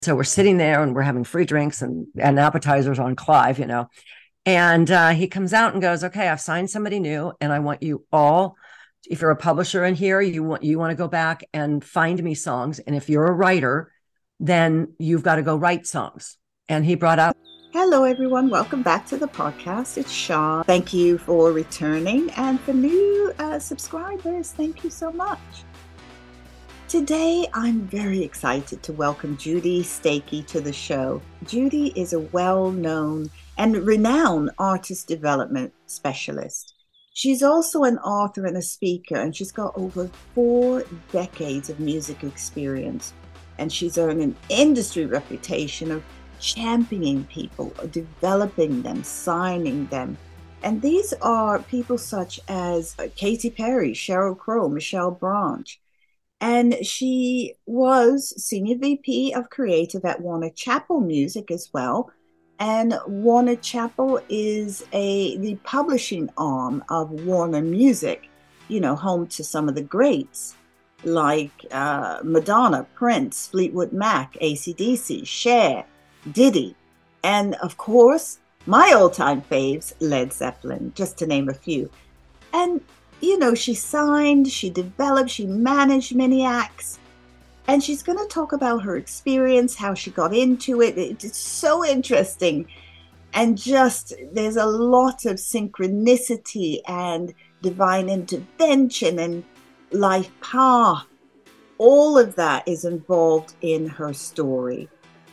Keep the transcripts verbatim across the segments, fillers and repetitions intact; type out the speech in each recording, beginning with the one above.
So we're sitting there and we're having free drinks and, and appetizers on Clive, you know. And uh, he comes out and goes, okay, I've signed somebody new and I want you all, if you're a publisher in here, you want you want to go back and find me songs. And if you're a writer, then you've got to go write songs. And he brought out. Hello, everyone. Welcome back to the podcast. It's Shawn. Thank you for returning. And for new uh, subscribers, thank you so much. Today, I'm very excited to welcome Judy Stakee to the show. Judy is a well-known and renowned artist development specialist. She's also an author and a speaker, and she's got over four decades of music experience. And she's earned an industry reputation of championing people, developing them, signing them. And these are people such as Katy Perry, Sheryl Crow, Michelle Branch. And she was Senior V P of Creative at Warner Chappell Music as well. And Warner Chappell is a the publishing arm of Warner Music, you know, home to some of the greats like uh, Madonna, Prince, Fleetwood Mac, A C D C, Cher, Diddy, and of course, my all-time faves, Led Zeppelin, just to name a few. And you know, she signed, she developed, she managed many acts. And she's going to talk about her experience, how she got into it. It's so interesting. And just, there's a lot of synchronicity and divine intervention and life path. All of that is involved in her story.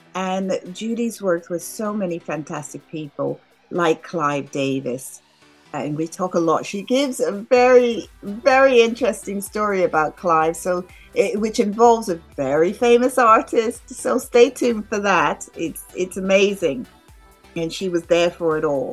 And Judy's worked with so many fantastic people like Clive Davis. And we talk a lot. She gives a very, very interesting story about Clive, so it, which involves a very famous artist. So stay tuned for that. It's it's amazing, and she was there for it all.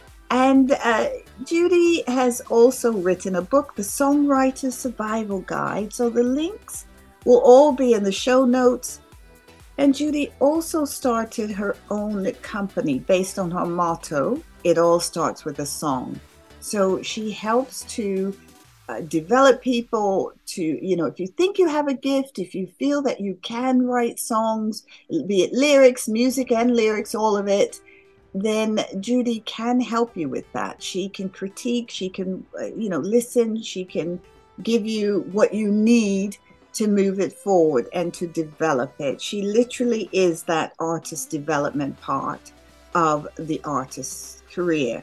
And uh, Judy has also written a book, The Songwriter's Survival Guide. So the links will all be in the show notes. And Judy also started her own company based on her motto, it all starts with a song. So she helps to uh, develop people to, you know, if you think you have a gift, if you feel that you can write songs, be it lyrics, music and lyrics, all of it, then Judy can help you with that. She can critique, she can, uh, you know, listen, she can give you what you need to move it forward and to develop it. She literally is that artist development part of the artist's career.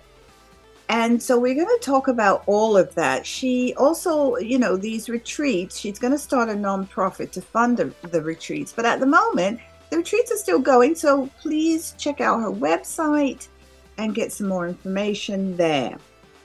And so we're going to talk about all of that. She also, you know, these retreats, she's going to start a nonprofit to fund the, the retreats. But at the moment, the retreats are still going. So please check out her website and get some more information there.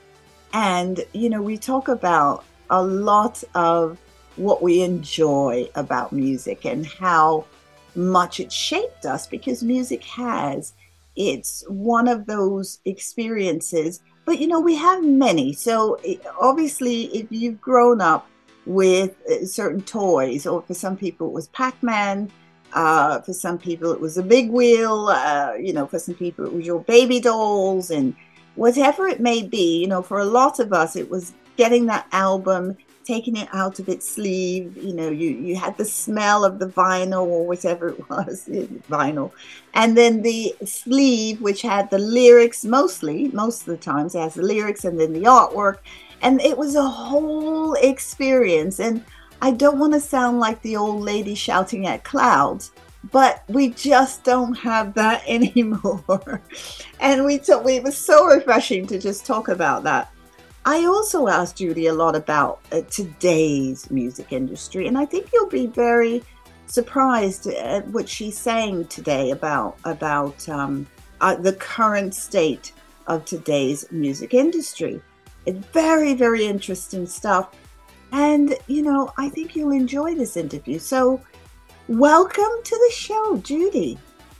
And, you know, we talk about a lot of what we enjoy about music and how much it shaped us, because music has, it's one of those experiences. But, you know, we have many. So obviously, if you've grown up with certain toys, or for some people it was Pac-Man, uh, for some people it was a big wheel, uh, you know, for some people it was your baby dolls, and whatever it may be, you know, for a lot of us, it was getting that album, taking it out of its sleeve. You know, you, you had the smell of the vinyl or whatever it was, vinyl. And then the sleeve, which had the lyrics, mostly, most of the times it has the lyrics and then the artwork. And it was a whole experience. And I don't want to sound like the old lady shouting at clouds, but we just don't have that anymore. And we thought it was so refreshing to just talk about that. I also asked Judy a lot about uh, today's music industry, and I think you'll be very surprised at what she's saying today about about um, uh, the current state of today's music industry. It's very, very interesting stuff, and you know, I think you'll enjoy this interview. So, welcome to the show, Judy.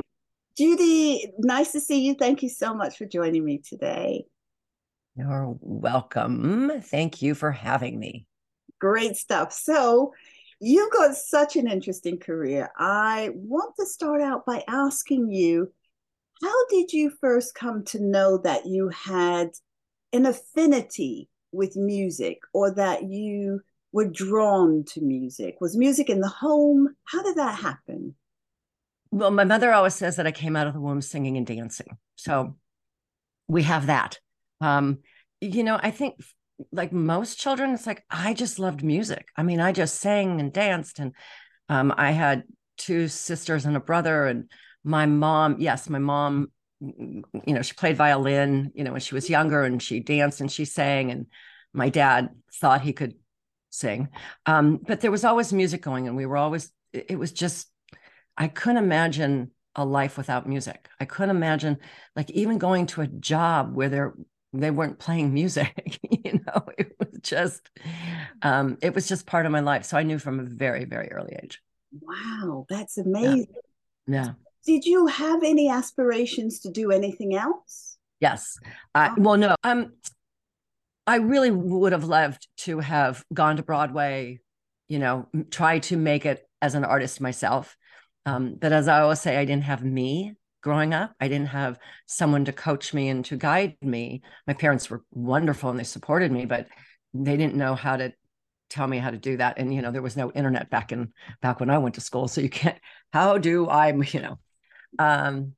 Judy, nice to see you. Thank you so much for joining me today. You're welcome. Thank you for having me. Great stuff. So you've got such an interesting career. I want to start out by asking you, how did you first come to know that you had an affinity with music, or that you were drawn to music? Was music in the home? How did that happen? Well, my mother always says that I came out of the womb singing and dancing. So we have that. Um, you know, I think like most children, it's like I just loved music. I mean, I just sang and danced, and um, I had two sisters and a brother, and my mom, yes, my mom, you know, she played violin, you know, when she was younger, and she danced and she sang, and my dad thought he could sing. Um, but there was always music going, and we were always, it was just, I couldn't imagine a life without music. I couldn't imagine like even going to a job where they're they weren't playing music. You know, it was just um, it was just part of my life. So I knew from a very, very early age. Wow, that's Yeah. amazing. Yeah. Did you have any aspirations to do anything else? Yes. I, Oh, well, no. Um, I really would have loved to have gone to Broadway, you know, try to make it as an artist myself. Um, but as I always say, I didn't have me growing up. I didn't have someone to coach me and to guide me. My parents were wonderful and they supported me, but they didn't know how to tell me how to do that. And, you know, there was no internet back in back when I went to school. So you can't, how do I, you know, um,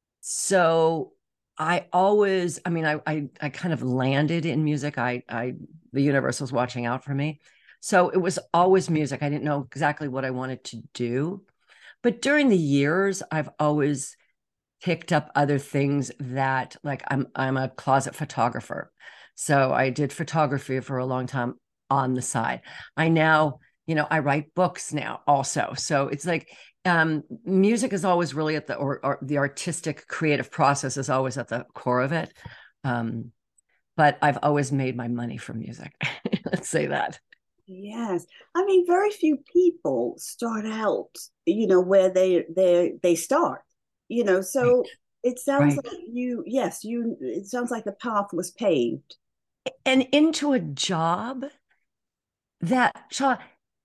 so I always, I mean, I, I, I kind of landed in music. I, I, the universe was watching out for me. So it was always music. I didn't know exactly what I wanted to do. But during the years, I've always picked up other things that like I'm, I'm a closet photographer. So I did photography for a long time on the side. I now, you know, I write books now also. So it's like um, music is always really at the or, or the artistic creative process is always at the core of it. Um, but I've always made my money from music. Let's say that. yes. I mean, very few people start out, you know, where they they they start, you know. Right. So it sounds Right. like you, yes, you. It sounds like the path was paved. And into a job that Shaw,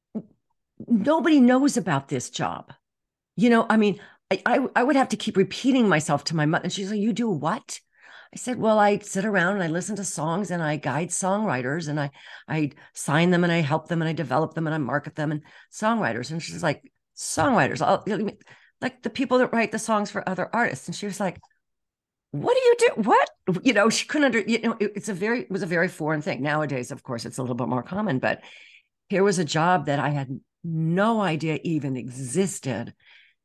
nobody knows about this job. You know, I mean, I, I, I would have to keep repeating myself to my mother. And she's like, "You do what?" I said, "Well, I sit around and I listen to songs and I guide songwriters and I I sign them and I help them and I develop them and I market them and songwriters." And she's like, "Songwriters, I'll, like the people that write the songs for other artists." And she was like, "What do you do? What?" You know, she couldn't under, you know, it, it's a very, it was a very foreign thing. Nowadays, of course, it's a little bit more common, but here was a job that I had no idea even existed.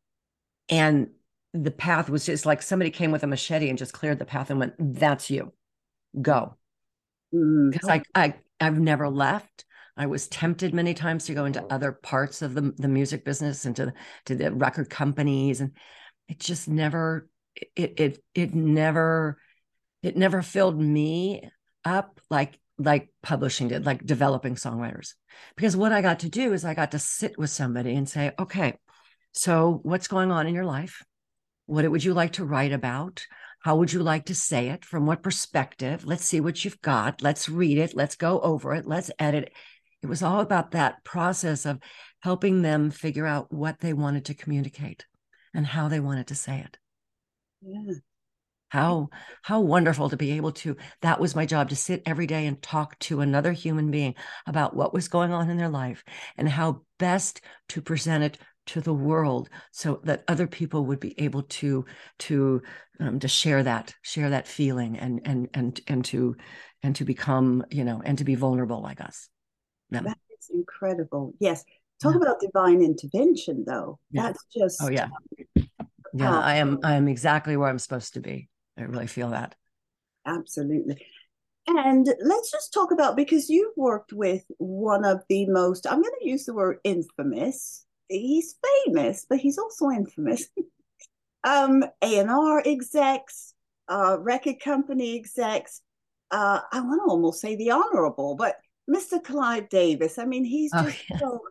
And the path was just like somebody came with a machete and just cleared the path and went, "That's you. Go." Mm. Because I, I, I've never left. I was tempted many times to go into other parts of the, the music business and to, to the record companies. And it just never, it, it, it never, it never filled me up like, like publishing did, like developing songwriters. Because what I got to do is I got to sit with somebody and say, "Okay, so what's going on in your life? What would you like to write about? How would you like to say it? From what perspective? Let's see what you've got. Let's read it. Let's go over it. Let's edit it." It was all about that process of helping them figure out what they wanted to communicate and how they wanted to say it. Yeah. How how wonderful to be able to, that was my job, to sit every day and talk to another human being about what was going on in their life and how best to present it to the world so that other people would be able to to um, to share that share that feeling and and and and to and to become, you know, and to be vulnerable like us. Yeah. That is incredible. Yes. Talk Yeah. about divine intervention, though. Yeah. That's Oh just yeah. Yeah. I am powerful. I am exactly where I'm supposed to be. I really feel that. Absolutely. And let's just talk about because you've worked with one of the most, I'm going to use the word infamous. He's famous, but he's also infamous. um, A and R execs, uh, record company execs. Uh, I want to almost say the honorable, but mister Clive Davis. I mean, he's Oh just yeah. so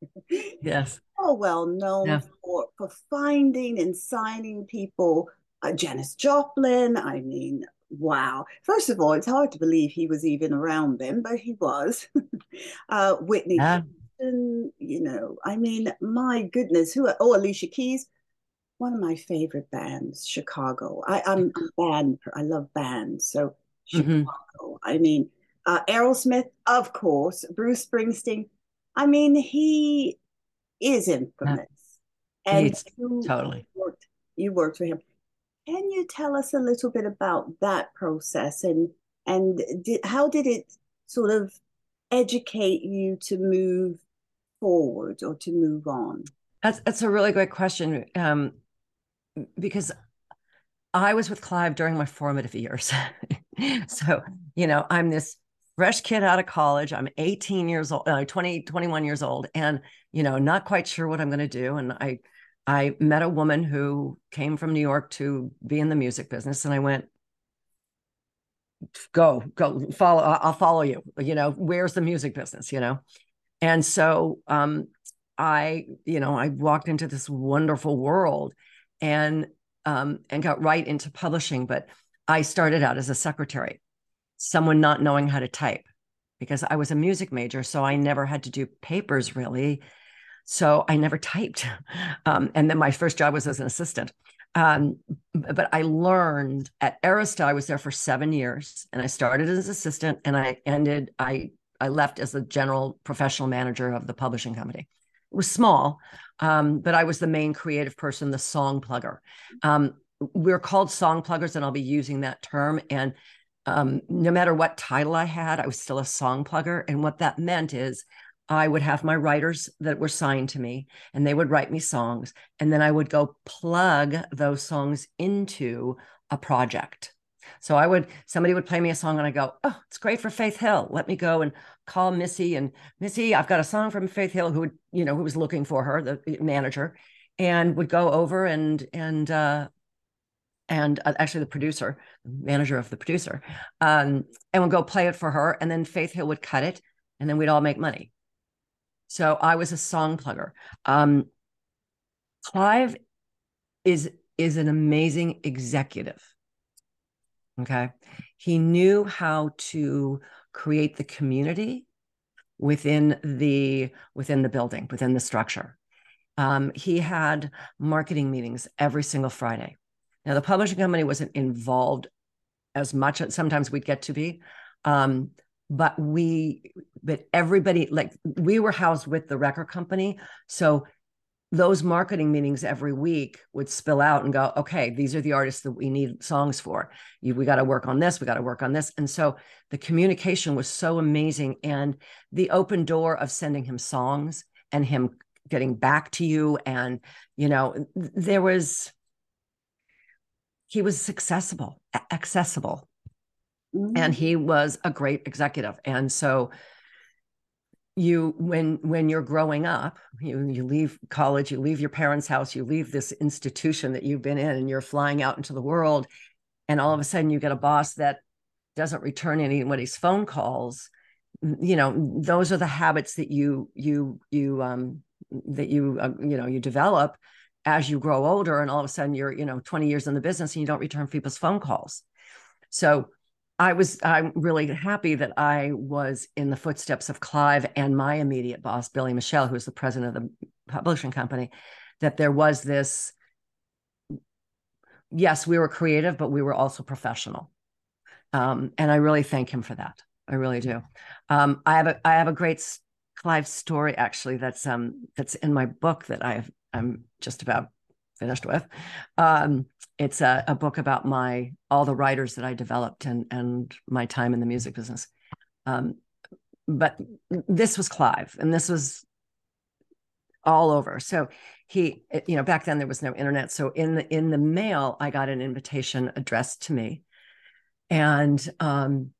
Yes. so well known Yeah. for for finding and signing people. Uh, Janis Joplin. I mean, wow. First of all, it's hard to believe he was even around then, but he was. uh, Whitney Yeah. Houston. You know, I mean, my goodness. Who? Oh, Alicia Keys. One of my favorite bands, Chicago. I, I'm a band. I love bands. So Hmm. Chicago. I mean, uh, Aerosmith, of course. Bruce Springsteen. I mean, he is Yeah. infamous. And He's you totally. worked, you worked for him. Can you tell us a little bit about that process and and did, how did it sort of educate you to move forward or to move on? That's that's a really great question, um, because I was with Clive during my formative years. So, you know, I'm this fresh kid out of college. I'm eighteen years old, uh, twenty, twenty-one years old, and, you know, not quite sure what I'm going to do. And I, I met a woman who came from New York to be in the music business. And I went, go, go follow, I'll follow you, you know, where's the music business, you know? And so, um, I, you know, I walked into this wonderful world and, um, and got right into publishing. But I started out as a secretary, someone not knowing how to type because I was a music major. So I never had to do papers really. So I never typed. Um, and then my first job was as an assistant. Um, but I learned at Arista, I was there for seven years and I started as an assistant and I ended, I, I left as the general professional manager of the publishing company. It was small, um, but I was the main creative person, the song plugger. Um, we're called song pluggers, and I'll be using that term. And um, no matter what title I had, I was still a song plugger. And what that meant is I would have my writers that were signed to me, and they would write me songs. And then I would go plug those songs into a project. So I would, somebody would play me a song and I go, oh, it's great for Faith Hill. Let me go and call Missy. And Missy, I've got a song from Faith Hill who would, you know, who was looking for her, the manager, and would go over and, and, uh, and uh, actually the producer, manager of the producer, um, and would go play it for her. And then Faith Hill would cut it and then we'd all make money. So I was a song plugger. Um, Clive is, is an amazing executive. Okay. He knew how to create the community within the, within the building, within the structure. Um, he had marketing meetings every single Friday. Now, the publishing company wasn't involved as much. Sometimes we'd get to be, um, but we, but everybody, like we were housed with the record company. So those marketing meetings every week would spill out and go, okay, these are the artists that we need songs for. You, we got to work on this. We got to work on this. And so the communication was so amazing. And the open door of sending him songs and him getting back to you. And, you know, there was, he was accessible, accessible. Mm-hmm. And he was a great executive. And so you, when, when you're growing up, you, you leave college, you leave your parents' house, you leave this institution that you've been in, and you're flying out into the world. And all of a sudden you get a boss that doesn't return anybody's phone calls. You know, those are the habits that you, you, you, um, that you, uh, you know, you develop as you grow older, and all of a sudden you're, you know, twenty years in the business and you don't return people's phone calls. So I was, I'm really happy that I was in the footsteps of Clive and my immediate boss, Billy Michelle, who was the president of the publishing company, that there was this, yes, we were creative, but we were also professional. Um, and I really thank him for that. I really do. Um, I have a, I have a great Clive story actually that's, um, that's in my book that I've, I'm just about finished with. Um, it's a, a book about my, all the writers that I developed and, and my time in the music business. Um, but this was Clive, and this was all over. So he, you know, back then there was no internet. So in the, in the mail, I got an invitation addressed to me, and, um,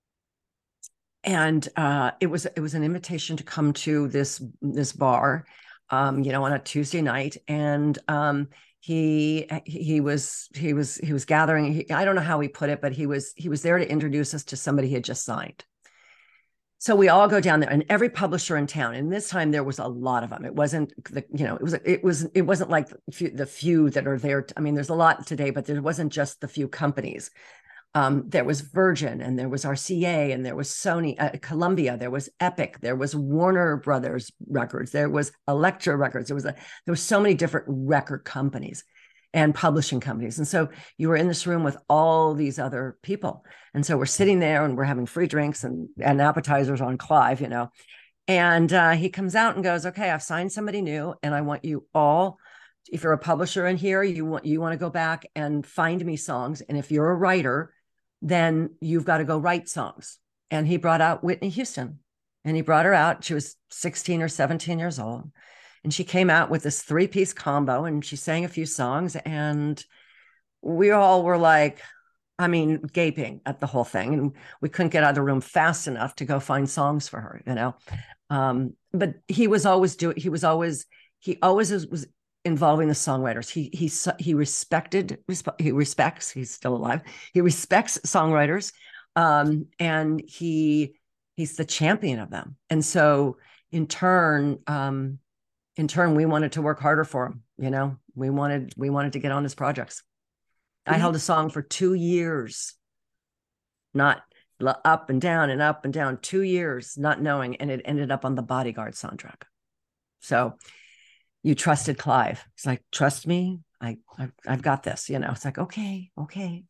and, uh, it was, it was an invitation to come to this, this bar, um, you know, on a Tuesday night. And, um, he, he was, he was, he was gathering, he, I don't know how he put it, but he was, he was there to introduce us to somebody he had just signed. So we all go down there, and every publisher in town, and this time there was a lot of them. It wasn't the, you know, it was, it was, it wasn't like the few, the few that are there. I mean, there's a lot today, but there wasn't just the few companies. Um, there was Virgin, and there was R C A, and there was Sony, uh, Columbia, there was Epic, there was Warner Brothers Records, there was Elektra Records. There was a, there were so many different record companies and publishing companies. And so you were in this room with all these other people. And so we're sitting there and we're having free drinks and, and appetizers on Clive, you know, and uh, he comes out and goes, okay, I've signed somebody new, and I want you all if you're a publisher in here, you want you want to go back and find me songs. And if you're a writer, then you've got to go write songs. And he brought out Whitney Houston, and he brought her out. She was sixteen or seventeen years old. And she came out with this three-piece combo, and she sang a few songs. And we all were like, I mean, gaping at the whole thing. And we couldn't get out of the room fast enough to go find songs for her, you know. Um, but he was always doing, he was always, he always was, was involving the songwriters. He he he respected, he respects, he's still alive. He respects songwriters. Um, and he he's the champion of them. And so in turn, um, in turn, we wanted to work harder for him. You know, we wanted, we wanted to get on his projects. I held a song for two years, not up and down and up and down, two years, not knowing. And it ended up on the Bodyguard soundtrack. So you trusted Clive. It's like, trust me. I, I've, I've got this, you know, it's like, okay, okay.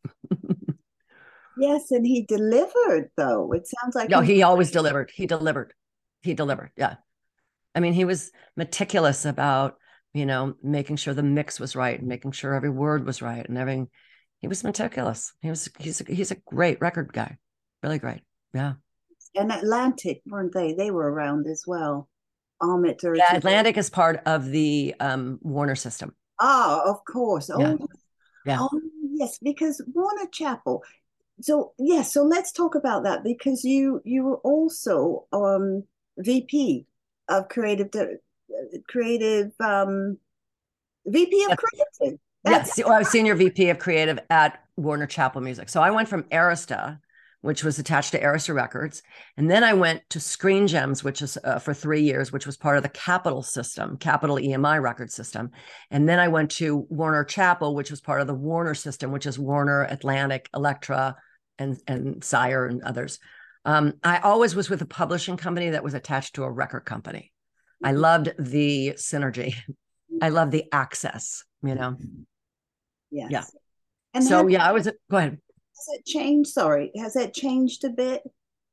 Yes. And he delivered though. It sounds like. No, he, he always delivered. He delivered. He delivered. Yeah. I mean, he was meticulous about, you know, making sure the mix was right and making sure every word was right and everything. He was meticulous. He was, he's, a, he's a great record guy. Really great. Yeah. And Atlantic, weren't they? They were around as well. Ahmet Ertegun. Yeah, Atlantic is part of the um, Warner system. Ah, of course. Oh, yeah. yeah. Oh, yes, because Warner Chappell. So, yes, so let's talk about that, because you you were also um, V P of creative, creative um, V P of yes. creative. Yes, well, I was senior V P of creative at Warner Chappell Music. So I went from Arista, which was attached to Arista Records. And then I went to Screen Gems, which is uh, for three years, which was part of the Capitol system, Capitol E M I record system. And then I went to Warner Chappell, which was part of the Warner system, which is Warner, Atlantic, Elektra, and, and Sire and others. Um, I always was with a publishing company that was attached to a record company. I loved the synergy. I loved the access, you know? Yes. Yeah. And so, have, yeah, I was, go ahead. Has it changed? Sorry. Has it changed a bit?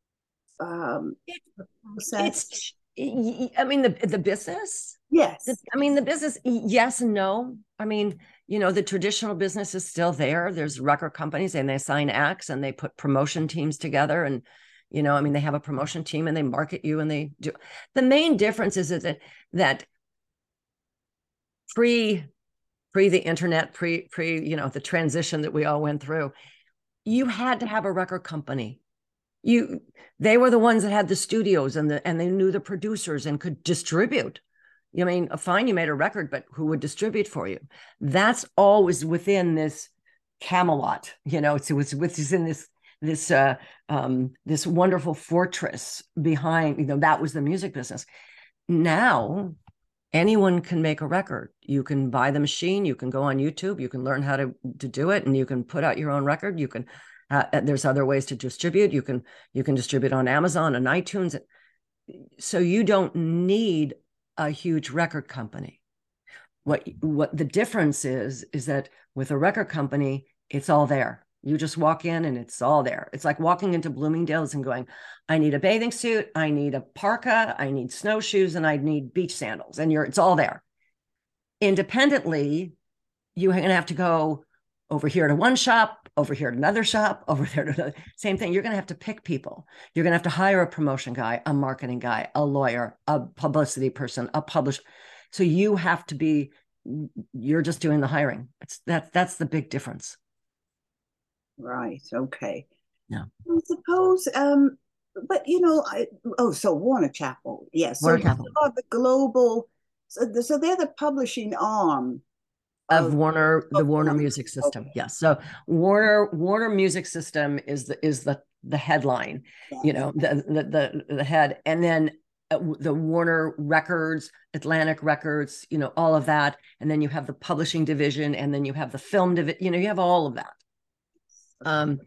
Um, it, it's, I mean, the, the business. Yes. The, I mean, the business, yes and no. I mean, you know, the traditional business is still there. There's record companies and they assign acts and they put promotion teams together. And, you know, I mean, they have a promotion team and they market you and they do. The main difference is that, that pre, pre the internet, pre, pre, you know, the transition that we all went through, you had to have a record company. You, they were the ones that had the studios and the, and they knew the producers and could distribute. I mean, fine, you made a record, but who would distribute for you? That's always within this Camelot, you know, it's, it was within this, this, uh, um, this wonderful fortress behind, you know, that was the music business. Now, anyone can make a record. You can buy the machine, you can go on YouTube, you can learn how to, to do it, and you can put out your own record. You can, uh, there's other ways to distribute. You can, you can distribute on Amazon and iTunes. So you don't need a huge record company. What, what the difference is, is that with a record company, it's all there. You just walk in and it's all there. It's like walking into Bloomingdale's and going, I need a bathing suit, I need a parka, I need snowshoes, and I need beach sandals. And you're, it's all there. Independently, you're going to have to go over here to one shop, over here to another shop, over there to another. Same thing. You're going to have to pick people. You're going to have to hire a promotion guy, a marketing guy, a lawyer, a publicity person, a publisher. So you have to be, you're just doing the hiring. It's that, that's the big difference. Right. Okay. Yeah. I suppose, um, but you know, I, oh, so Warner Chappell, yes. Warner so Chappell. Are the global, so, the, so they're the publishing arm of, of Warner, the Warner Music System. Okay. Yes. So Warner, Warner Music System is the is the the headline, yes. you know, the, the the the head, and then the Warner Records, Atlantic Records, you know, all of that, and then you have the publishing division, and then you have the film division. You know, you have all of that. Um,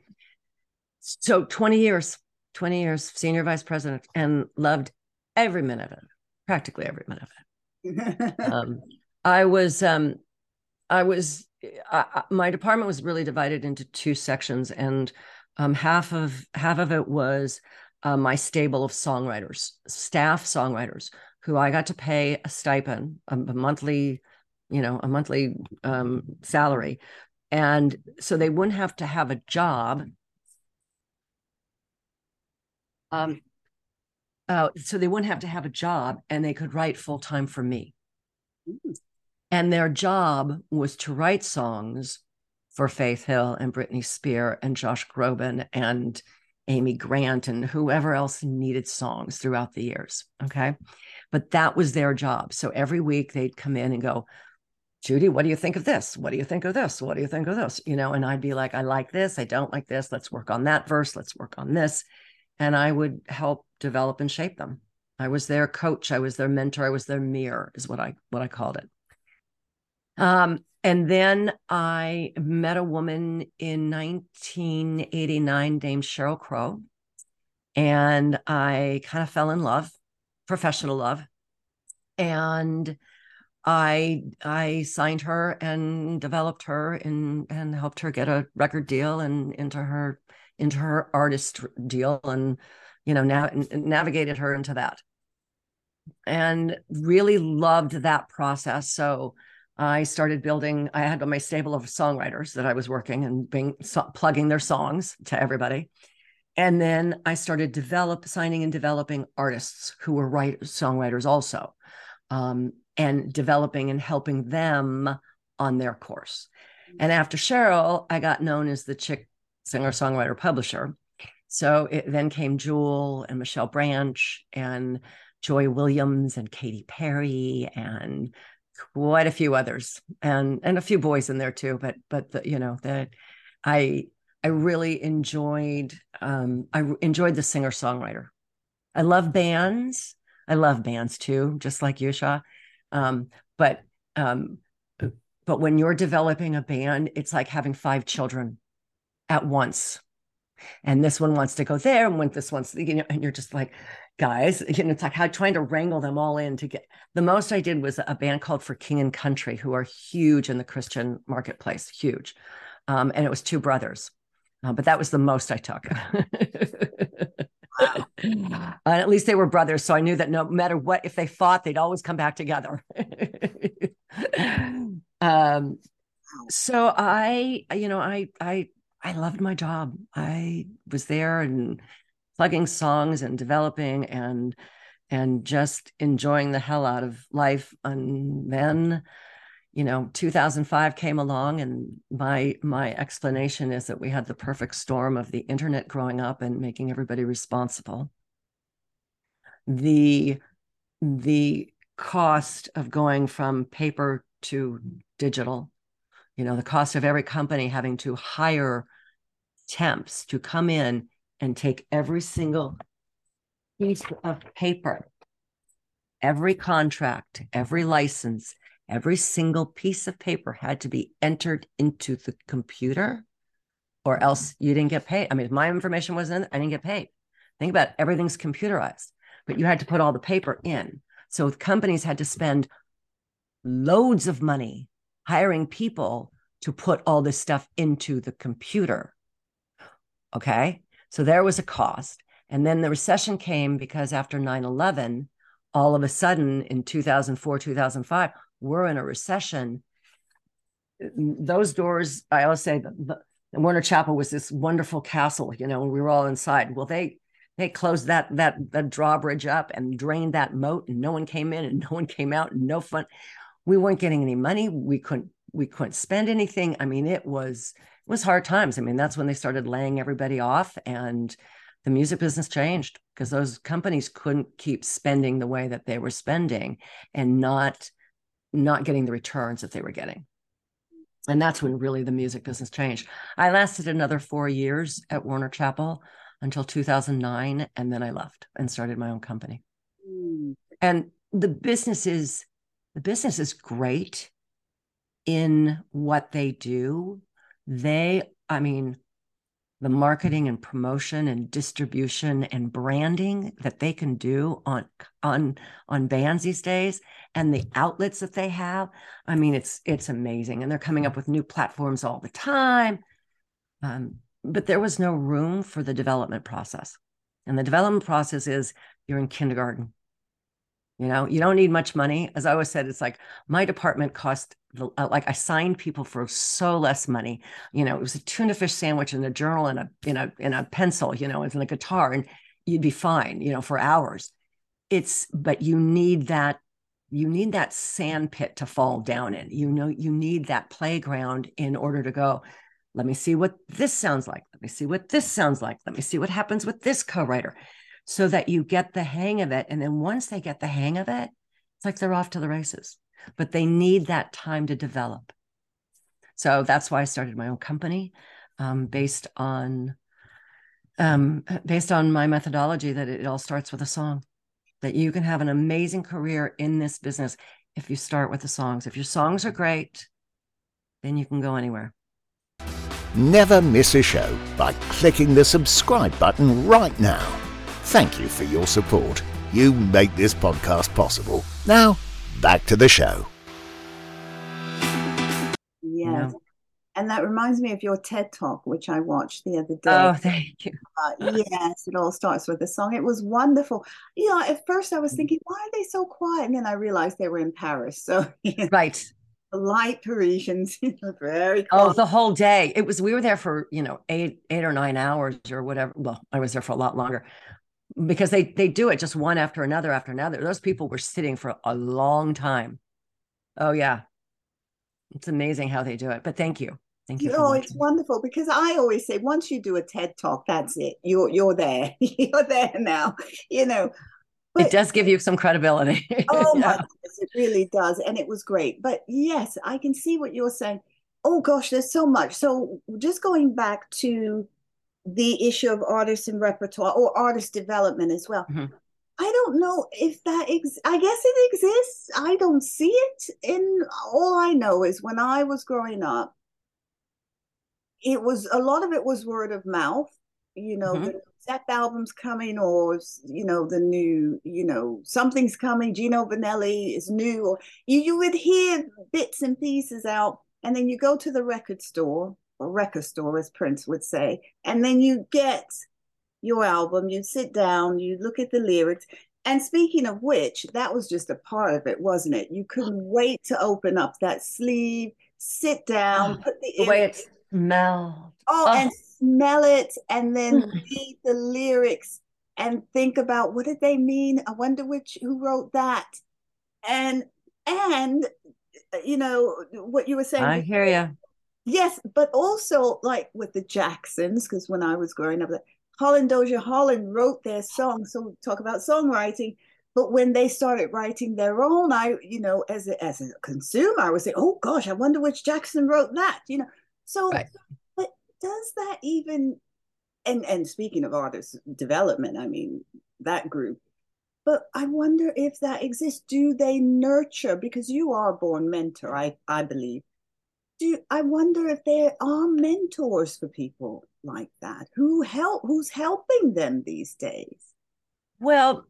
so twenty years, twenty years, senior vice president, and loved every minute of it, practically every minute of it. um, I was, um, I was, I, my department was really divided into two sections, and um, half of half of it was uh, my stable of songwriters, staff songwriters, who I got to pay a stipend, a, a monthly you know, a monthly um, salary. And so they wouldn't have to have a job. Um, uh, so they wouldn't have to have a job, and they could write full time for me. Mm-hmm. And their job was to write songs for Faith Hill and Britney Spears and Josh Groban and Amy Grant and whoever else needed songs throughout the years. Okay. But that was their job. So every week they'd come in and go, Judy, what do you think of this? What do you think of this? What do you think of this? You know, and I'd be like, I like this. I don't like this. Let's work on that verse. Let's work on this. And I would help develop and shape them. I was their coach. I was their mentor. I was their mirror, is what I what I called it. Um, and then I met a woman in nineteen eighty-nine named Sheryl Crow. And I kind of fell in love, professional love. And I I signed her and developed her and and helped her get a record deal and into her into her artist deal, and you know now navigated her into that, and really loved that process. So I started building. I had my stable of songwriters that I was working and being so, plugging their songs to everybody. And then I started develop signing and developing artists who were write songwriters also. Um, and developing and helping them on their course. And after Sheryl, I got known as the chick singer-songwriter publisher. So it then came Jewel and Michelle Branch and Joy Williams and Katy Perry and quite a few others, and and a few boys in there too. But but the, you know that I I really enjoyed um, I enjoyed the singer-songwriter. I love bands. I love bands too, just like you, Shaw. Um, but um, but when you're developing a band, it's like having five children at once. And this one wants to go there, and when this wants, you know, and you're just like, guys, you know, it's like how trying to wrangle them all in to get. The most I did was a band called For King and Country, who are huge in the Christian marketplace, huge. Um, and it was two brothers, uh, but that was the most I took. Wow. And at least they were brothers, so I knew that no matter what, if they fought, they'd always come back together. um, so I, you know, I, I, I loved my job. I was there and plugging songs and developing and and just enjoying the hell out of life. And then, you know, two thousand five came along, and my my explanation is that we had the perfect storm of the internet growing up and making everybody responsible. The the cost of going from paper to digital, you know, the cost of every company having to hire temps to come in and take every single piece of paper, every contract, every license, every single piece of paper had to be entered into the computer, or else you didn't get paid. I mean, if my information wasn't in, I didn't get paid. Think about it, everything's computerized, but you had to put all the paper in. So companies had to spend loads of money hiring people to put all this stuff into the computer. Okay. So there was a cost. And then the recession came because after nine eleven, all of a sudden in two thousand four, two thousand five, we're in a recession. Those doors, I always say, the, the Warner Chapel was this wonderful castle, you know, and we were all inside. Well, they they closed that that that drawbridge up and drained that moat, and no one came in and no one came out, and no fun. We weren't getting any money. We couldn't we couldn't spend anything. I mean, it was it was hard times. I mean, that's when they started laying everybody off, and the music business changed because those companies couldn't keep spending the way that they were spending and not not getting the returns that they were getting. And that's when really the music business changed. I lasted another four years at Warner Chapel until two thousand nine, and then I left and started my own company. Mm. And the business is the business is great in what they do. They, I mean, the marketing and promotion and distribution and branding that they can do on on on bands these days, and the outlets that they have, I mean, it's it's amazing. And they're coming up with new platforms all the time. Um, but there was no room for the development process. And the development process is you're in kindergarten. You know, you don't need much money. As I always said, it's like my department cost, uh, like I signed people for so less money. You know, it was a tuna fish sandwich and a journal and a, in a, in a pencil, you know, and a guitar, and you'd be fine, you know, for hours. It's, but you need that, you need that sand pit to fall down in. You know, you need that playground in order to go, let me see what this sounds like. Let me see what this sounds like. Let me see what happens with this co-writer, so that you get the hang of it. And then once they get the hang of it, it's like they're off to the races, but they need that time to develop. So that's why I started my own company, um, based on, um, based on my methodology, that it all starts with a song, that you can have an amazing career in this business if you start with the songs. If your songs are great, then you can go anywhere. Never miss a show by clicking the subscribe button right now. Thank you for your support. You make this podcast possible. Now, back to the show. Yes. And that reminds me of your TED Talk, which I watched the other day. Oh, thank you. Uh, yes, it all starts with a song. It was wonderful. You know, at first I was thinking, why are they so quiet? And then I realized they were in Paris. So, you know, right. The light Parisians, very quiet. Oh, quiet. the whole day. It was, we were there for, you know, eight, eight or nine hours or whatever. Well, I was there for a lot longer, because they they do it just one after another after another. Those people were sitting for a long time. Oh yeah, it's amazing how they do it. But thank you, thank you. Oh, it's wonderful, because I always say, once you do a TED Talk, that's it. You're you're there. You're there now. You know, but, it does give you some credibility. Oh yeah. My goodness, it really does, and it was great. But yes, I can see what you're saying. Oh gosh, there's so much. So just going back to the issue of artists and repertoire, or artist development as well. Mm-hmm. I don't know if that ex- I guess it exists. I don't see it. In all I know is when I was growing up, it was a lot of it was word of mouth. You know, mm-hmm. the Zep album's coming, or you know, the new, you know, something's coming. Gino Vanelli is new, or you you would hear bits and pieces out, and then you go to the record store. Or record store, as Prince would say, and then you get your album, you sit down, you look at the lyrics. And speaking of which, that was just a part of it, wasn't it? You couldn't wait to open up that sleeve, sit down, oh, put the, the way it smelled. Oh, oh, and smell it, and then read the lyrics and think about, what did they mean? I wonder which who wrote that. And and you know what you were saying. I hear you. Yes, but also like with the Jacksons, because when I was growing up, Holland Dozier Holland wrote their songs. So talk about songwriting. But when they started writing their own, I, you know, as a, as a consumer, I would say, oh gosh, I wonder which Jackson wrote that, you know. So, right. But does that even, and, and speaking of artist development, I mean, that group, but I wonder if that exists. Do they nurture, because you are a born mentor, I, I believe. Do, I wonder if there are mentors for people like that who help, who's helping them these days. Well,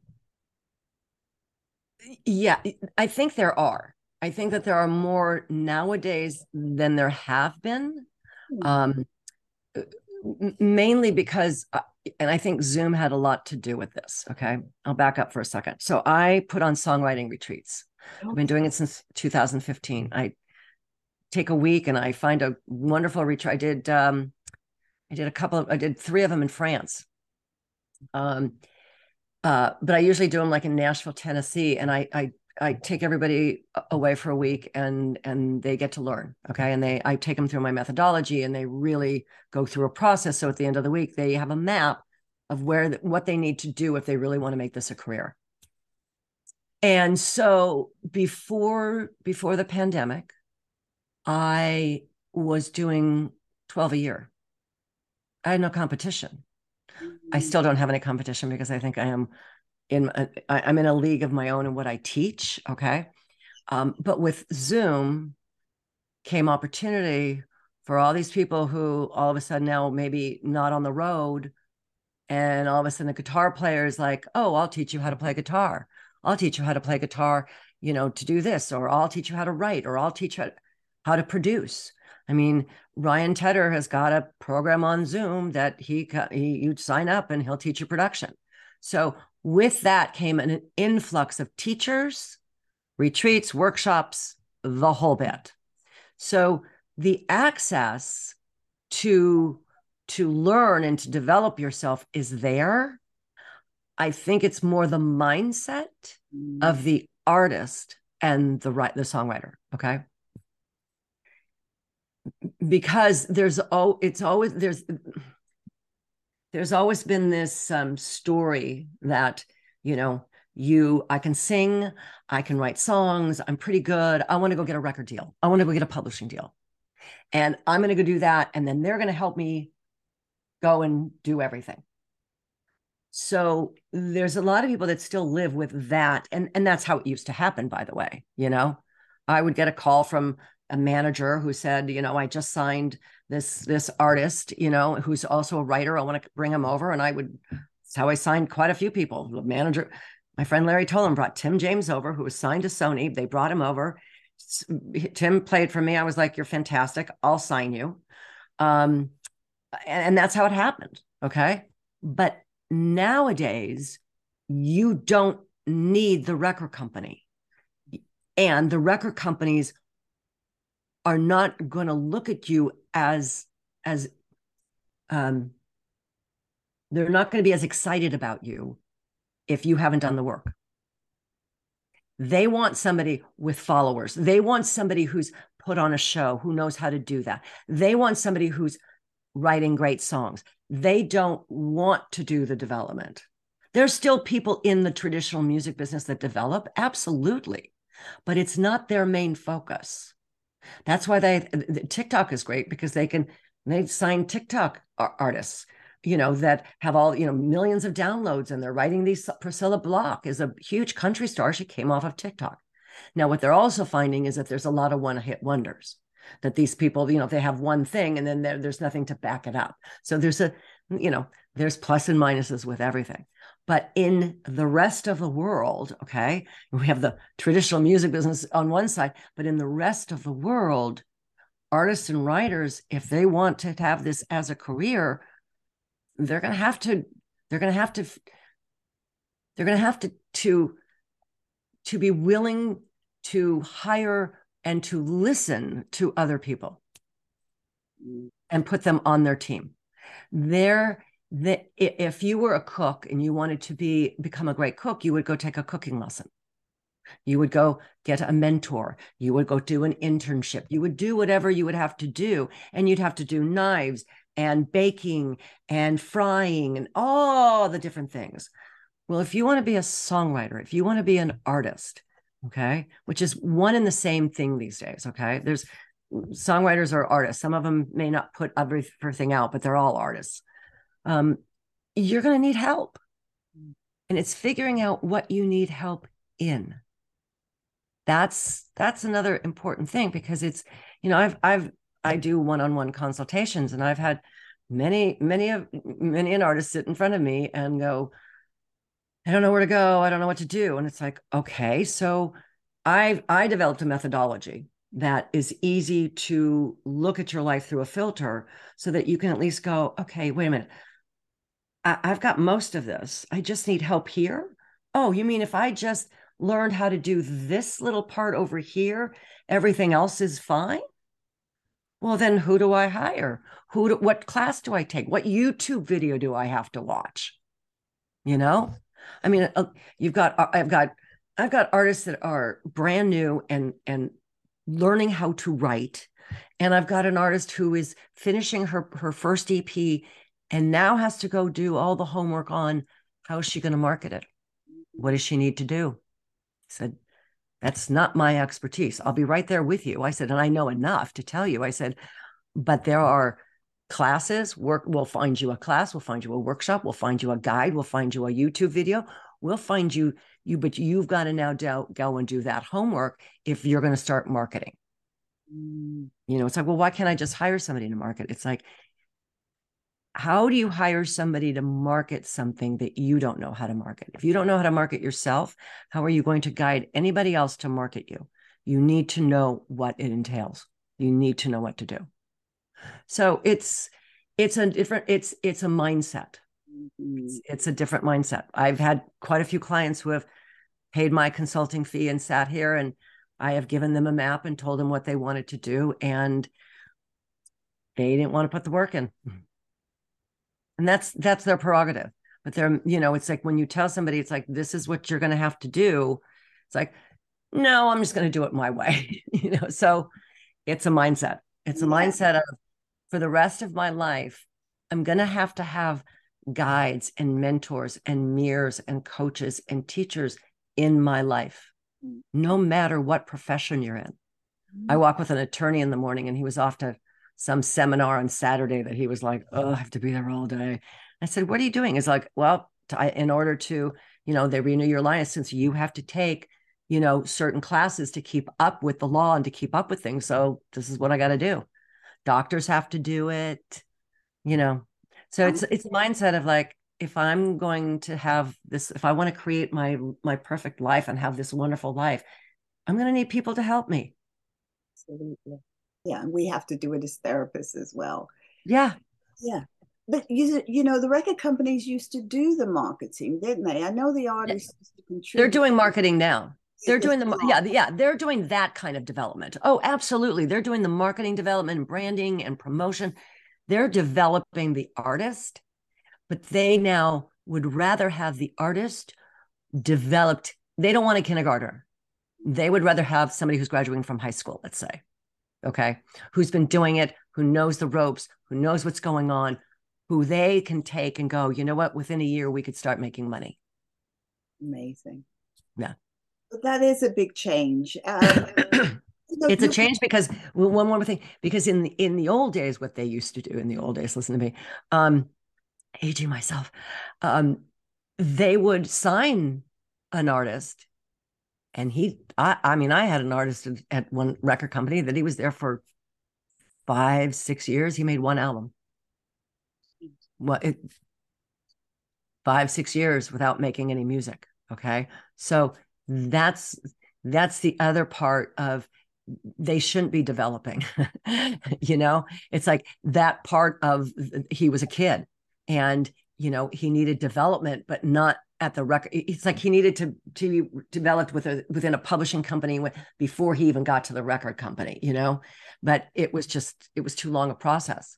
yeah, I think there are. I think that there are more nowadays than there have been, mm-hmm. um, mainly because, and I think Zoom had a lot to do with this. Okay, I'll back up for a second. So I put on songwriting retreats. Okay. I've been doing it since two thousand fifteen. I take a week and I find a wonderful retreat. I did, um, I did a couple of, I did three of them in France. Um, uh, but I usually do them like in Nashville, Tennessee. And I, I, I take everybody away for a week and, and they get to learn. Okay. And they, I take them through my methodology and they really go through a process. So at the end of the week, they have a map of where, the, what they need to do if they really want to make this a career. And so before, before the pandemic, I was doing twelve a year. I had no competition. Mm-hmm. I still don't have any competition because I think I am in, a, I'm in a league of my own in what I teach. Okay. Um, but with Zoom came opportunity for all these people who all of a sudden now maybe not on the road. And all of a sudden the guitar player is like, oh, I'll teach you how to play guitar. I'll teach you how to play guitar, you know, to do this, or I'll teach you how to write, or I'll teach you how to, how to produce. I mean, Ryan Tedder has got a program on Zoom that he, he you'd sign up and he'll teach you production. So with that came an influx of teachers, retreats, workshops, the whole bit. So the access to, to learn and to develop yourself is there. I think it's more the mindset mm. of the artist and the right, the songwriter. Okay. Because there's, oh, it's always, there's, there's always been this um, story that, you know, you, I can sing, I can write songs, I'm pretty good. I want to go get a record deal. I want to go get a publishing deal. And I'm going to go do that. And then they're going to help me go and do everything. So there's a lot of people that still live with that. And, and that's how it used to happen, by the way. You know, I would get a call from a manager who said, you know, I just signed this, this artist, you know, who's also a writer. I want to bring him over. And I would, that's how I signed quite a few people. The manager, my friend Larry Tolan brought Tim James over, who was signed to Sony. They brought him over. Tim played for me. I was like, you're fantastic. I'll sign you. Um, and, and that's how it happened. Okay. But nowadays, you don't need the record company. And the record companies are not going to look at you as, as um, they're not going to be as excited about you if you haven't done the work. They want somebody with followers. They want somebody who's put on a show, who knows how to do that. They want somebody who's writing great songs. They don't want to do the development. There's still people in the traditional music business that develop, absolutely, but it's not their main focus. That's why they TikTok is great, because they can they sign TikTok artists, you know, that have all, you know, millions of downloads, and they're writing these. Priscilla Block is a huge country star. She came off of TikTok. Now, what they're also finding is that there's a lot of one-hit wonders, that these people, you know, they have one thing and then there's nothing to back it up. So there's a, you know, there's plus and minuses with everything. But in the rest of the world, okay, we have the traditional music business on one side, but in the rest of the world, artists and writers, if they want to have this as a career, they're going to have to, they're going to have to, they're going to have to, to, to be willing to hire and to listen to other people and put them on their team. They're, the, if you were a cook and you wanted to be become a great cook, you would go take a cooking lesson. You would go get a mentor. You would go do an internship. You would do whatever you would have to do. And you'd have to do knives and baking and frying and all the different things. Well, if you want to be a songwriter, if you want to be an artist, okay, which is one and the same thing these days, okay? There's songwriters are artists. Some of them may not put everything out, but they're all artists. Um, you're going to need help. And it's figuring out what you need help in. That's, that's another important thing, because it's, you know, I've, I've, I do one-on-one consultations, and I've had many, many of, many an artist sit in front of me and go, I don't know where to go. I don't know what to do. And it's like, okay, so I've, I developed a methodology that is easy to look at your life through a filter, so that you can at least go, okay, wait a minute. I, I've got most of this. I just need help here. Oh, you mean if I just learned how to do this little part over here, everything else is fine? Well, then who do I hire? Who? Do, what class do I take? What YouTube video do I have to watch? You know, I mean, uh, you've got, I've got, I've got artists that are brand new and, and learning how to write. And I've got an artist who is finishing her, her first E P and now has to go do all the homework on how is she going to market it? What does she need to do? I said, that's not my expertise. I'll be right there with you. I said, and I know enough to tell you. I said, but there are classes, work, we'll find you a class, we'll find you a workshop, we'll find you a guide, we'll find you a YouTube video, we'll find you, you, but you've got to now do, go and do that homework if you're going to start marketing. Mm. You know, it's like, well, why can't I just hire somebody to market? It's like, how do you hire somebody to market something that you don't know how to market? If you don't know how to market yourself, how are you going to guide anybody else to market you? You need to know what it entails. You need to know what to do. So it's, it's a different, it's, it's a mindset. Mm-hmm. It's, it's a different mindset. I've had quite a few clients who have paid my consulting fee and sat here, and I have given them a map and told them what they wanted to do, and they didn't want to put the work in. And that's that's their prerogative. But they're, you know, it's like when you tell somebody, it's like, this is what you're going to have to do. It's like, no, I'm just going to do it my way. You know, so it's a mindset. It's a yeah. mindset of, for the rest of my life, I'm going to have to have guides and mentors and mirrors and coaches and teachers in my life, no matter what profession you're in. Mm-hmm. I walk with an attorney in the morning, and he was off to some seminar on Saturday that he was like, oh, I have to be there all day. I said, what are you doing? He's like, well, to, in order to, you know, they renew your license, you have to take, you know, certain classes to keep up with the law and to keep up with things. So this is what I got to do. Doctors have to do it, you know. So it's it's a mindset of like, if I'm going to have this, if I want to create my my perfect life and have this wonderful life, I'm going to need people to help me. Absolutely. Yeah, and we have to do it as therapists as well. Yeah. Yeah. But you, you know, the record companies used to do the marketing, didn't they? I know the artists used to contribute. They're doing marketing now. They're doing the yeah, yeah, they're doing that kind of development. Oh, absolutely. They're doing the marketing development and branding and promotion. They're developing the artist, but they now would rather have the artist developed. They don't want a kindergartner. They would rather have somebody who's graduating from high school, let's say. Okay, who's been doing it, who knows the ropes, who knows what's going on, who they can take and go, you know what, within a year, we could start making money. Amazing. Yeah. But that is a big change. Um, it's a change because well, one more thing, because in the, in the old days, what they used to do in the old days, listen to me, um, aging myself, um, they would sign an artist. And he, I, I mean, I had an artist at one record company that he was there for five, six years. He made one album. What, it, five, six years without making any music. Okay. So that's, that's the other part of, they shouldn't be developing, you know, it's like that part of, he was a kid and, you know, he needed development, but not at the record. It's like he needed to to be developed with a, within a publishing company before he even got to the record company, you know, but it was just, it was too long a process.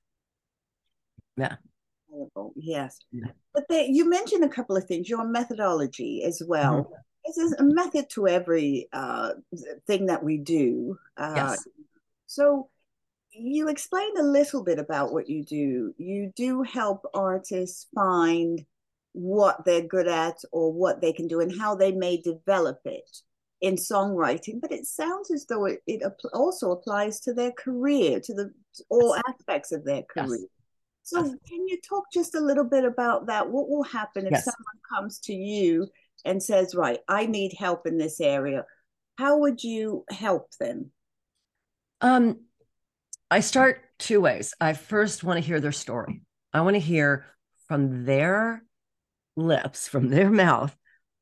Yeah. Yes. Yeah. But they, you mentioned a couple of things, your methodology as well. Mm-hmm. There's a method to every uh, thing that we do. Uh, yes. So you explained a little bit about what you do. You do help artists find what they're good at or what they can do and how they may develop it in songwriting, but it sounds as though it, it also applies to their career, to the to all aspects of their career. Yes. So yes. Can you talk just a little bit about that? What will happen if yes. someone comes to you and says, right, I need help in this area? How would you help them? Um, I start two ways. I first want to hear their story. I want to hear from their lips, from their mouth.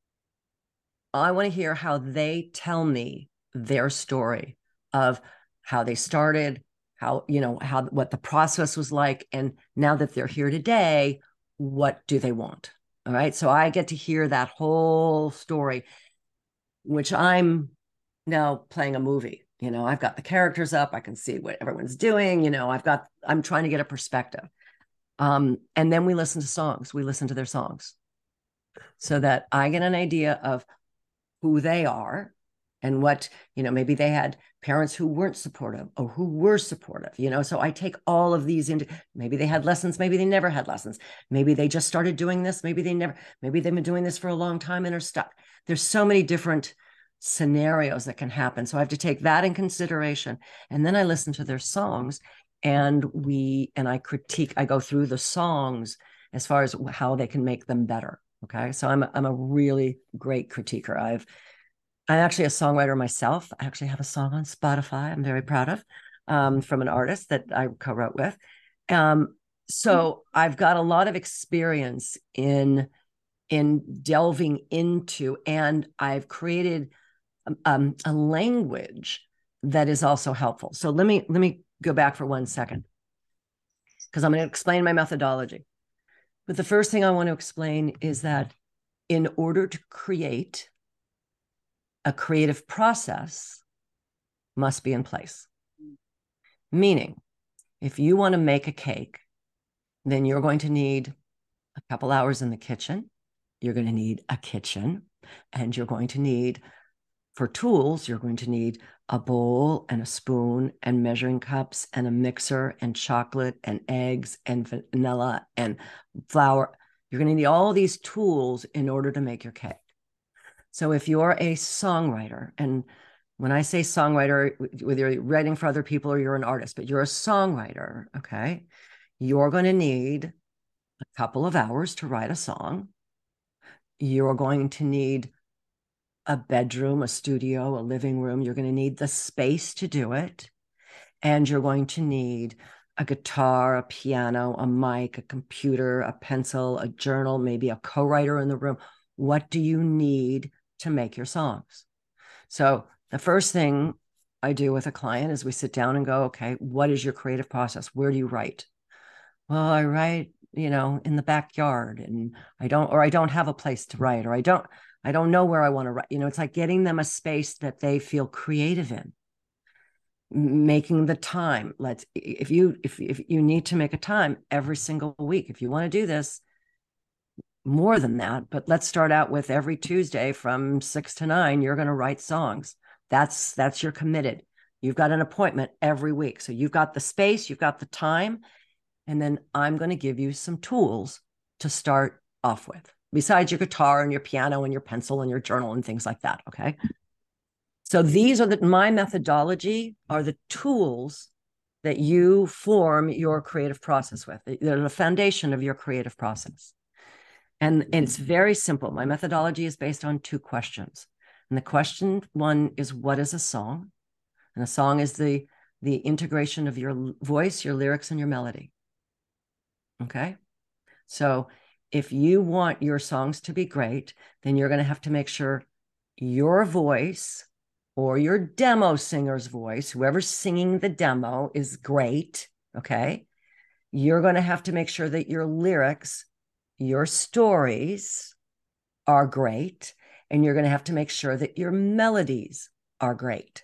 I want to hear how they tell me their story of how they started, how, you know, how, what the process was like. And now that they're here today, what do they want? All right. So I get to hear that whole story, which I'm now playing a movie. You know, I've got the characters up. I can see what everyone's doing. You know, I've got, I'm trying to get a perspective. Um, and then we listen to songs. We listen to their songs so that I get an idea of who they are and what, you know, maybe they had parents who weren't supportive or who were supportive, you know, so I take all of these into, maybe they had lessons, maybe they never had lessons. Maybe they just started doing this. Maybe they never, maybe they've been doing this for a long time and are stuck. There's so many different scenarios that can happen. So I have to take that in consideration. And then I listen to their songs and we, and I critique, I go through the songs as far as how they can make them better. Okay. So I'm, a, I'm a really great critiquer. I've, I'm actually a songwriter myself. I actually have a song on Spotify I'm very proud of, um, from an artist that I co-wrote with. Um, so I've got a lot of experience in, in delving into, and I've created um, a language that is also helpful. So let me, let me go back for one second, because I'm going to explain my methodology. But the first thing I want to explain is that in order to create, a creative process must be in place. Meaning, if you want to make a cake, then you're going to need a couple hours in the kitchen. You're going to need a kitchen, and you're going to need, for tools, you're going to need a bowl and a spoon and measuring cups and a mixer and chocolate and eggs and vanilla and flour. You're going to need all these tools in order to make your cake. So if you're a songwriter, and when I say songwriter, whether you're writing for other people or you're an artist, but you're a songwriter, okay, you're going to need a couple of hours to write a song. You're going to need a bedroom, a studio, a living room. You're going to need the space to do it. And you're going to need a guitar, a piano, a mic, a computer, a pencil, a journal, maybe a co-writer in the room. What do you need to make your songs? So the first thing I do with a client is we sit down and go, okay, what is your creative process? Where do you write? Well, I write, you know, in the backyard, and I don't, or I don't have a place to write, or I don't, I don't know where I want to write. You know, it's like getting them a space that they feel creative in, making the time. Let's, if you, if, if you need to make a time every single week, if you want to do this, more than that, but let's start out with every Tuesday from six to nine, you're going to write songs. That's, that's you're committed. You've got an appointment every week. So you've got the space, you've got the time, and then I'm going to give you some tools to start off with, besides your guitar and your piano and your pencil and your journal and things like that. Okay. So these are the, my methodology are the tools that you form your creative process with. They're the foundation of your creative process. And, and it's very simple. My methodology is based on two questions. And the question one is, what is a song? And a song is the, the integration of your voice, your lyrics, and your melody. Okay. So if you want your songs to be great, then you're going to have to make sure your voice or your demo singer's voice, whoever's singing the demo, is great. Okay. You're going to have to make sure that your lyrics, your stories are great. And you're going to have to make sure that your melodies are great.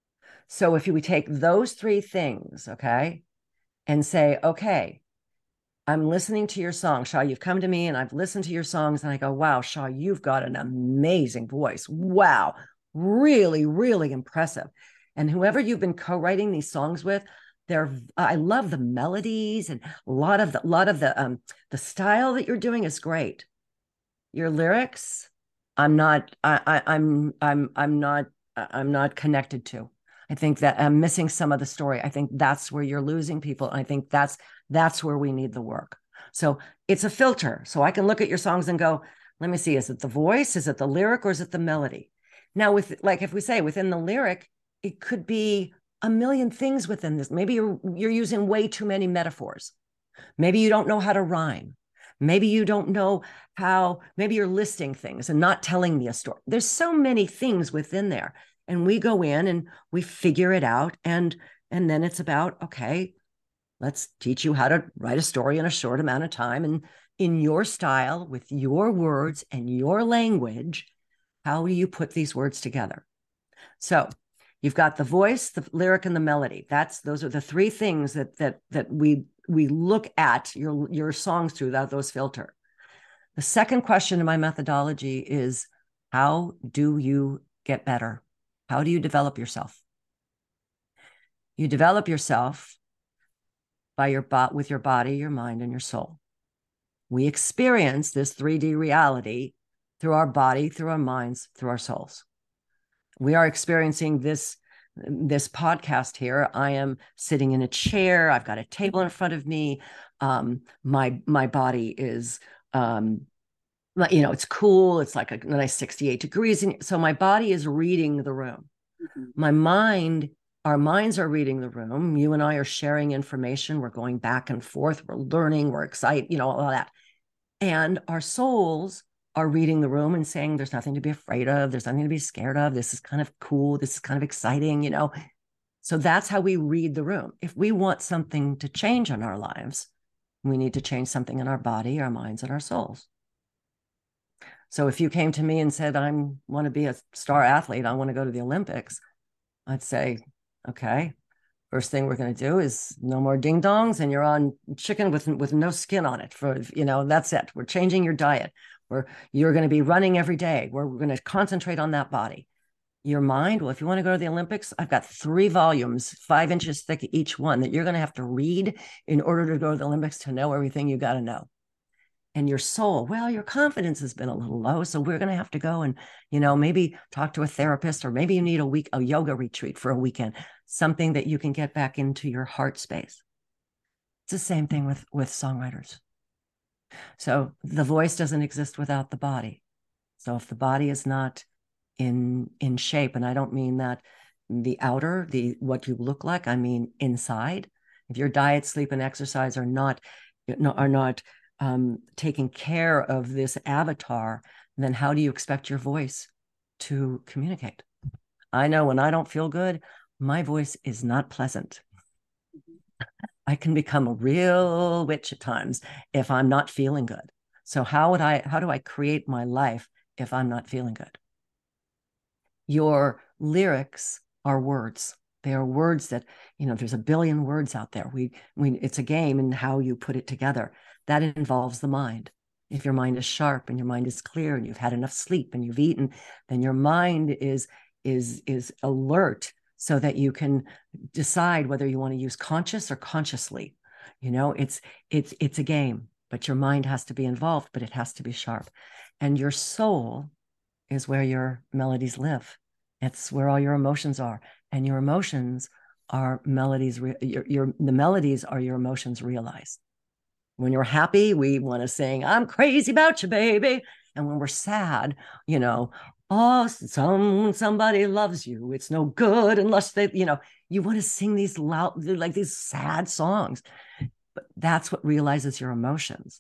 So if we take those three things, okay, and say, okay, I'm listening to your song, Shaw, you've come to me and I've listened to your songs and I go, wow, Shaw, you've got an amazing voice. Wow. Really, really impressive. And whoever you've been co-writing these songs with, they're, I love the melodies, and a lot of the, a lot of the, um, the style that you're doing is great. Your lyrics, I'm not, I, I, I'm, I'm, I'm not, I'm not connected to. I think that I'm missing some of the story. I think that's where you're losing people. And I think that's, that's where we need the work. So it's a filter. So I can look at your songs and go, let me see, is it the voice? Is it the lyric, or is it the melody? Now, with, like, if we say within the lyric, it could be a million things within this. Maybe you're, you're using way too many metaphors. Maybe you don't know how to rhyme. Maybe you don't know how, maybe you're listing things and not telling me a story. There's so many things within there. And we go in and we figure it out. And, and then it's about, okay, let's teach you how to write a story in a short amount of time. And in your style, with your words and your language, how do you put these words together? So you've got the voice, the lyric, and the melody. That's, those are the three things that, that, that we, we look at your, your songs through that, those filter. The second question in my methodology is, how do you get better? How do you develop yourself? You develop yourself by your bot with your body, your mind, and your soul. We experience this three D reality through our body, through our minds, through our souls. We are experiencing this, this podcast here. I am sitting in a chair. I've got a table in front of me. Um, my, my body is, um, you know, it's cool. It's like a nice sixty-eight degrees. And so my body is reading the room. Mm-hmm. My mind, our minds are reading the room. You and I are sharing information. We're going back and forth. We're learning. We're excited, you know, all that. And our souls are reading the room and saying, there's nothing to be afraid of. There's nothing to be scared of. This is kind of cool. This is kind of exciting, you know? So that's how we read the room. If we want something to change in our lives, We need to change something in our body, our minds, and our souls. So if you came to me and said, I want to be a star athlete, I want to go to the Olympics, I'd say, okay, first thing we're going to do is no more ding dongs, and you're on chicken with, with no skin on it. For, you know, that's it. We're changing your diet. Where you're going to be running every day. Where we're going to concentrate on that body. Your mind, well, if you want to go to the Olympics, I've got three volumes, five inches thick each one, that you're going to have to read in order to go to the Olympics to know everything you got to know. And your soul, well, your confidence has been a little low, so we're going to have to go and, you know, maybe talk to a therapist, or maybe you need a week, a yoga retreat for a weekend, something that you can get back into your heart space. It's the same thing with, with songwriters. So the voice doesn't exist without the body. So if the body is not in, in shape, and I don't mean that the outer, the, what you look like, I mean inside. If your diet, sleep, and exercise are not, are not, Um, taking care of this avatar, then how do you expect your voice to communicate? I know when I don't feel good, my voice is not pleasant. I can become a real witch at times if I'm not feeling good. So how would I, how do I create my life if I'm not feeling good? Your lyrics are words. They are words that, you know, there's a billion words out there. We, we, it's a game in how you put it together. That involves the mind. If your mind is sharp and your mind is clear and you've had enough sleep and you've eaten, then your mind is, is, is alert so that you can decide whether you want to use conscious or consciously. You know, it's, it's, it's a game, but your mind has to be involved, but it has to be sharp. And your soul is where your melodies live. It's where all your emotions are. And your emotions are melodies. Your, your, the melodies are your emotions realized. When you're happy, we want to sing, I'm crazy about you, baby. And when we're sad, you know, oh, some, somebody loves you. It's no good unless they, you know, you want to sing these loud, like these sad songs. But that's what realizes your emotions.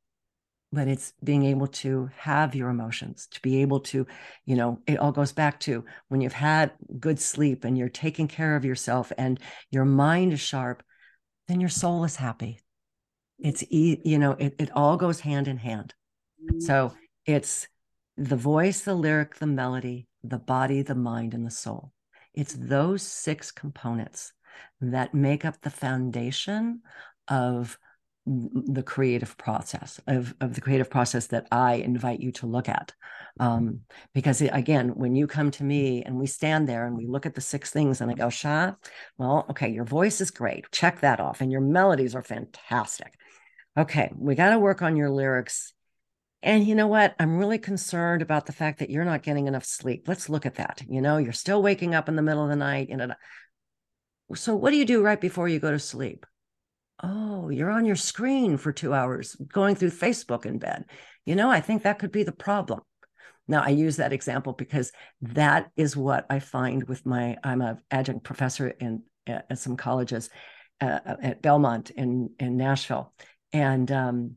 But it's being able to have your emotions, to be able to, you know, it all goes back to when you've had good sleep and you're taking care of yourself and your mind is sharp, then your soul is happy. It's, you know, it, it all goes hand in hand. So it's the voice, the lyric, the melody, the body, the mind, and the soul. It's those six components that make up the foundation of the creative process of, of the creative process that I invite you to look at. Um, because it, again, when you come to me and we stand there and we look at the six things and I go, Sha, well, okay, your voice is great. Check that off. And your melodies are fantastic. Okay, we got to work on your lyrics. And you know what? I'm really concerned about the fact that you're not getting enough sleep. Let's look at that. You know, you're still waking up in the middle of the night. You know, so what do you do right before you go to sleep? Oh, you're on your screen for two hours going through Facebook in bed. You know, I think that could be the problem. Now, I use that example because that is what I find with my, I'm an adjunct professor in at some colleges uh, at Belmont in, in Nashville. And um,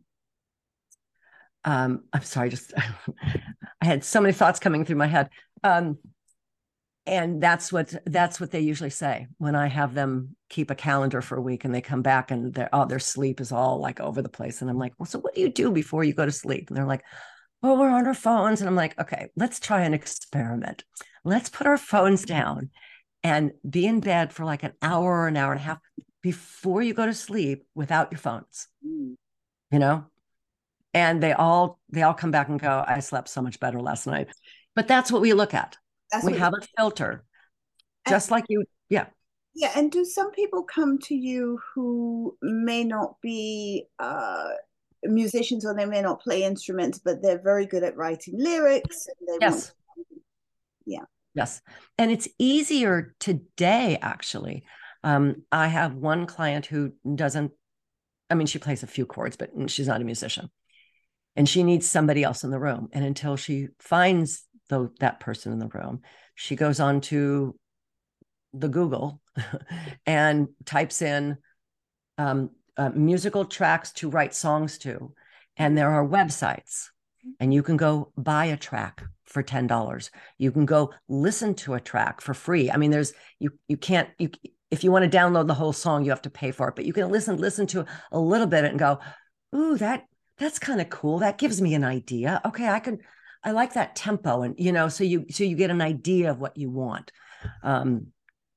um, I'm sorry, just I had so many thoughts coming through my head. Um, And that's what that's what they usually say when I have them keep a calendar for a week and they come back and their oh, their sleep is all like over the place. And I'm like, well, so what do you do before you go to sleep? And they're like, oh, we're on our phones. And I'm like, okay, let's try an experiment. Let's put our phones down and be in bed for like an hour or an hour and a half before you go to sleep without your phones. Mm. You know? And they all they all come back and go, I slept so much better last night. But that's what we look at. That's we have a filter, just and, like you. Yeah. Yeah. And do some people come to you who may not be uh, musicians or they may not play instruments, but they're very good at writing lyrics? And they yes. Want... Yeah. Yes. And it's easier today, actually. Um, I have one client who doesn't, I mean, she plays a few chords, but she's not a musician. And she needs somebody else in the room. And until she finds the, that person in the room, she goes on to the Google and types in um, uh, musical tracks to write songs to. And there are websites, and you can go buy a track for ten dollars. You can go listen to a track for free. I mean, there's, you, you can't, you, if you want to download the whole song, you have to pay for it, but you can listen, listen to a little bit and go, ooh, that, that's kind of cool. That gives me an idea. Okay. I could, I like that tempo. And, you know, so you, so you get an idea of what you want. Um,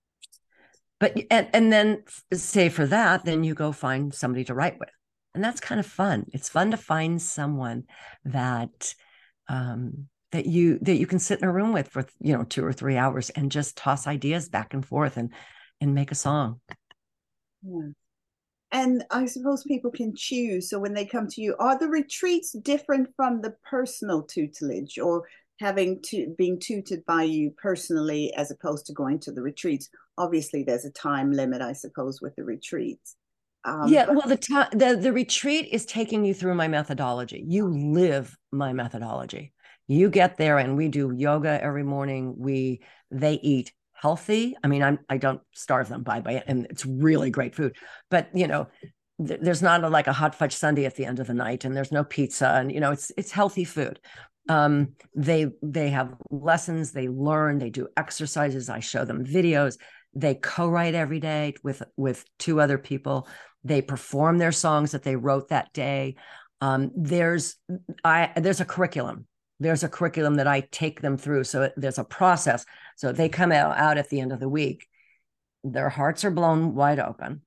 but, and, and then say for that, then you go find somebody to write with. And that's kind of fun. It's fun to find someone that, um, that you, that you can sit in a room with for, you know, two or three hours and just toss ideas back and forth and, and make a song. Yeah. And I suppose people can choose. So when they come to you, are the retreats different from the personal tutelage, or having to being tutored by you personally as opposed to going to the retreats? Obviously, there's a time limit, I suppose, with the retreats. Um, yeah, but- well, the, ta- the the retreat is taking you through my methodology. You live my methodology. You get there, and we do yoga every morning. We they eat healthy. I mean, I'm I don't starve them by by it, and it's really great food. But you know, th- there's not a, like a hot fudge sundae at the end of the night, and there's no pizza, and you know, it's it's healthy food. Um, they they have lessons. They learn. They do exercises. I show them videos. They co-write every day with with two other people. They perform their songs that they wrote that day. Um, there's I there's a curriculum. There's a curriculum that I take them through. So there's a process. So they come out, out at the end of the week. Their hearts are blown wide open.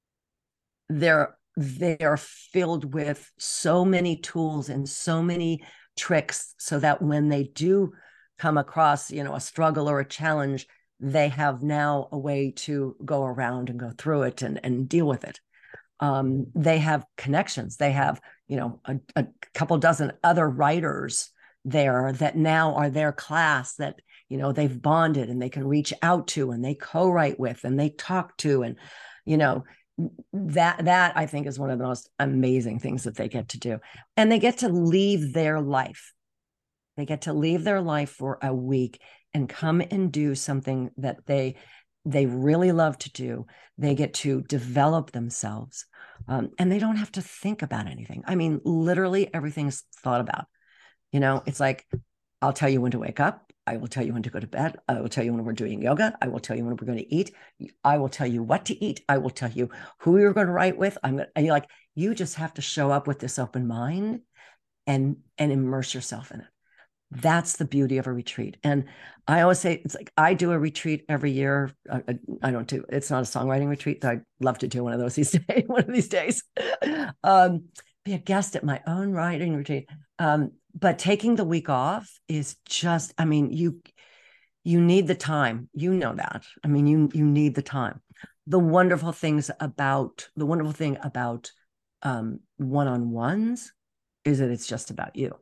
They're they're filled with so many tools and so many tricks, so that when they do come across, you know, a struggle or a challenge, they have now a way to go around and go through it and, and deal with it. Um, they have connections. They have, you know, a, a couple dozen other writers there that now are their class that, you know, they've bonded and they can reach out to and they co-write with and they talk to. And, you know, that, that I think is one of the most amazing things that they get to do. And they get to leave their life. They get to leave their life for a week and come and do something that they they really love to do. They get to develop themselves, um, and they don't have to think about anything. I mean, literally everything's thought about. You know, it's like, I'll tell you when to wake up. I will tell you when to go to bed. I will tell you when we're doing yoga. I will tell you when we're going to eat. I will tell you what to eat. I will tell you who you're going to write with. I'm going to, and you're like, you just have to show up with this open mind and and immerse yourself in it. That's the beauty of a retreat. And I always say, it's like, I do a retreat every year. I, I don't do, it's not a songwriting retreat, though I'd love to do one of those these days, one of these days. Um, be a guest at my own writing retreat. Um, but taking the week off is just, I mean, you, you need the time. You know that. I mean, you, you need the time. The wonderful things about, the wonderful thing about um, one-on-ones is that it's just about you.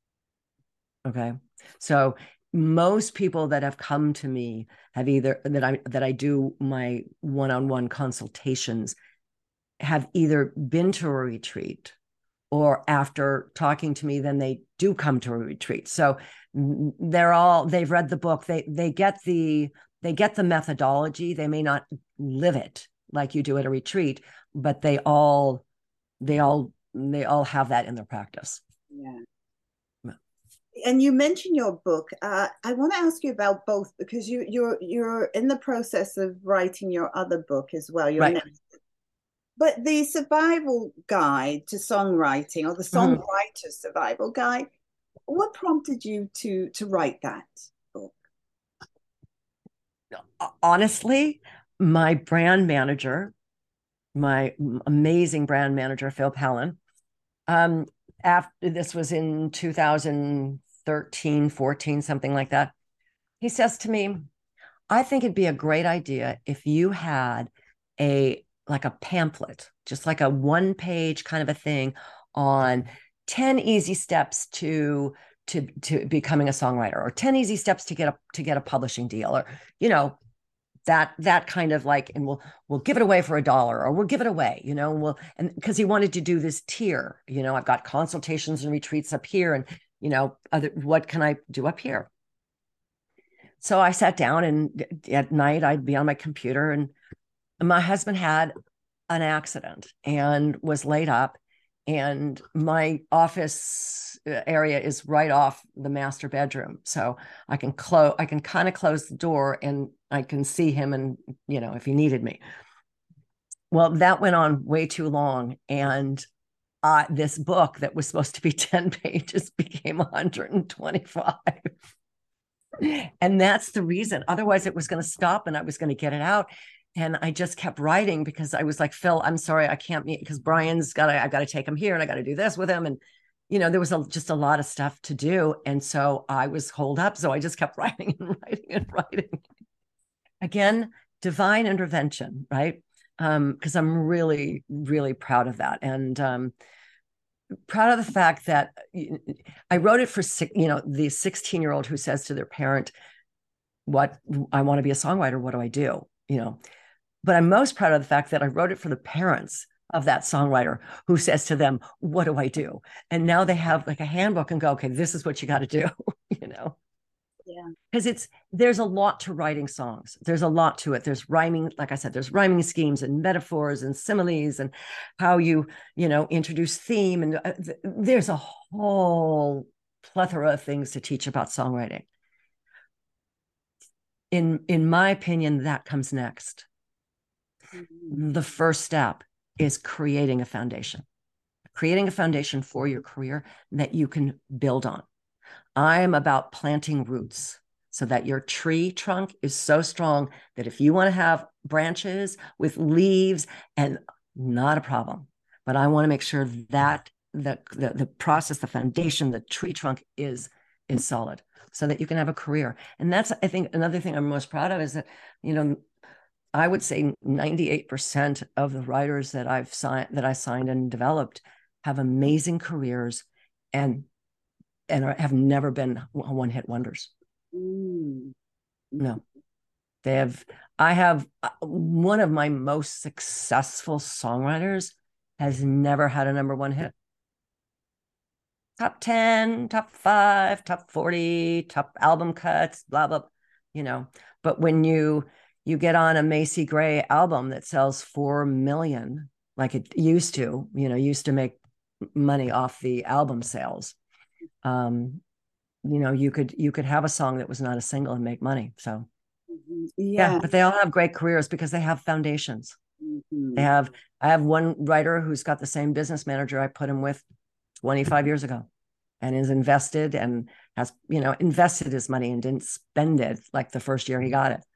Okay. So most people that have come to me have either that I that I do my one-on-one consultations have either been to a retreat, or after talking to me, then they do come to a retreat. So they're all, they've read the book, they they get the they get the methodology. They may not live it like you do at a retreat, but they all they all they all have that in their practice. Yeah. And you mentioned your book. Uh, I want to ask you about both, because you, you're you're in the process of writing your other book as well. Your right. next. But the survival guide to songwriting, or the songwriter's mm-hmm. survival guide, what prompted you to to write that book? Honestly, my brand manager, my amazing brand manager, Phil Pallen, um, after this was in two thousand thirteen, fourteen, something like that. He says to me, I think it'd be a great idea if you had a, like a pamphlet, just like a one page kind of a thing on ten easy steps to, to, to becoming a songwriter, or ten easy steps to get a, to get a publishing deal, or, you know, that, that kind of like, and we'll, we'll give it away for a dollar, or we'll give it away, you know, we'll, and because he wanted to do this tier, you know, I've got consultations and retreats up here, and, you know, other, what can I do up here? So I sat down, and at night I'd be on my computer, and my husband had an accident and was laid up, and my office area is right off the master bedroom, so I can close I can kind of close the door and I can see him, and you know, if he needed me. Well, that went on way too long, and uh, this book that was supposed to be ten pages became one hundred twenty-five. And that's the reason. Otherwise, it was going to stop and I was going to get it out. And I just kept writing because I was like, Phil, I'm sorry, I can't meet, because Brian's got to, I got to take him here and I got to do this with him. And, you know, there was a, just a lot of stuff to do. And so I was holed up. So I just kept writing and writing and writing. Again, divine intervention, right? Um, because I'm really, really proud of that. And, um, proud of the fact that I wrote it for, you know, the sixteen year old who says to their parent, what, I want to be a songwriter. What do I do? You know, but I'm most proud of the fact that I wrote it for the parents of that songwriter who says to them, what do I do? And now they have like a handbook and go, okay, this is what you got to do, you know? Yeah. Because it's, there's a lot to writing songs. There's a lot to it. There's rhyming, like I said, there's rhyming schemes and metaphors and similes and how you, you know, introduce theme. And uh, th- there's a whole plethora of things to teach about songwriting. In, in my opinion, that comes next. Mm-hmm. The first step is creating a foundation, creating a foundation for your career that you can build on. I'm about planting roots so that your tree trunk is so strong that if you want to have branches with leaves, and not a problem, but I want to make sure that the, the, the process, the foundation, the tree trunk is, is solid so that you can have a career. And that's, I think, another thing I'm most proud of is that, you know, I would say ninety-eight percent of the writers that I've signed, that I signed and developed have amazing careers and and have never been one-hit wonders. Mm. No, they have. I have one of my most successful songwriters has never had a number one hit. Top ten, top five, top forty, top album cuts, blah, blah, you know. But when you you get on a Macy Gray album that sells four million, like it used to, you know, used to make money off the album sales. Um, you know, you could you could have a song that was not a single and make money. So yeah, yeah, but they all have great careers because they have foundations. Mm-hmm. They have, I have one writer who's got the same business manager I put him with twenty-five years ago and is invested and has, you know, invested his money and didn't spend it like the first year he got it.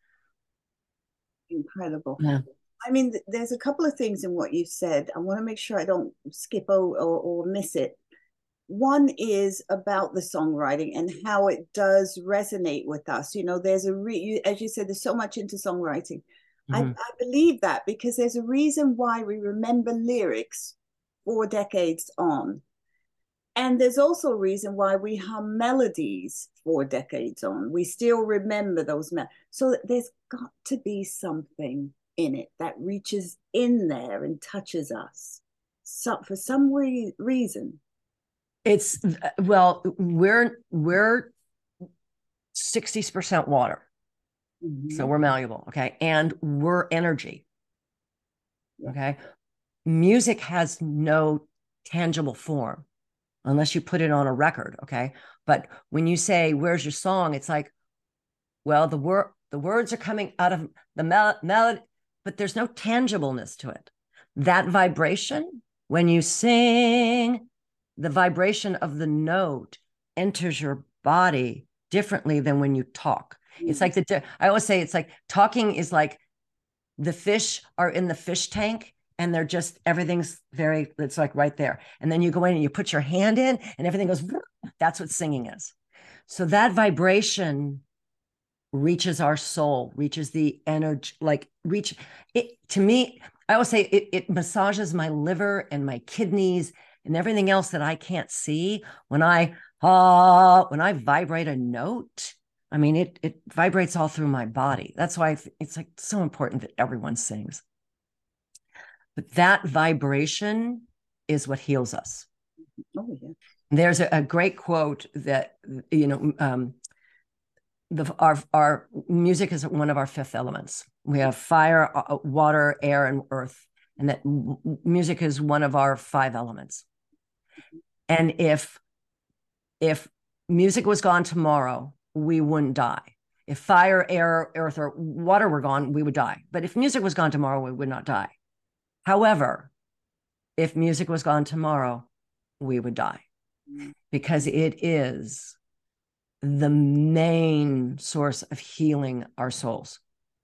Incredible. Yeah. I mean, there's a couple of things in what you've said. I want to make sure I don't skip over or, or miss it. One is about the songwriting and how it does resonate with us. You know, there's a, re- as you said, there's so much into songwriting. Mm-hmm. I, I believe that because there's a reason why we remember lyrics four decades on. And there's also a reason why we hum melodies four decades on. We still remember those. Me- so there's got to be something in it that reaches in there and touches us. So for some re- reason. It's, well, we're, we're sixty percent water. Mm-hmm. So we're malleable. Okay. And we're energy. Yeah. Okay. Music has no tangible form unless you put it on a record. Okay. But when you say, where's your song? It's like, well, the word, the words are coming out of the mel- melody, but there's no tangibleness to it. That vibration, when you sing, the vibration of the note enters your body differently than when you talk. Mm-hmm. It's like the, I always say it's like talking is like the fish are in the fish tank and they're just, everything's very, it's like right there. And then you go in and you put your hand in and everything goes, that's what singing is. So that vibration reaches our soul, reaches the energy, like reach it. To me, I always say it, it massages my liver and my kidneys and everything else that I can't see. When I, uh, when I vibrate a note, I mean, it, it vibrates all through my body. That's why it's like so important that everyone sings. But that vibration is what heals us. Oh, yeah. There's a, a great quote that, you know, um, the, our, our music is one of our fifth elements. We have fire, water, air, and earth. And that m- music is one of our five elements. And if if music was gone tomorrow, we wouldn't die. If fire, air, earth, or water were gone, we would die. But if music was gone tomorrow, we would not die. However, if music was gone tomorrow, we would die, because it is the main source of healing our souls.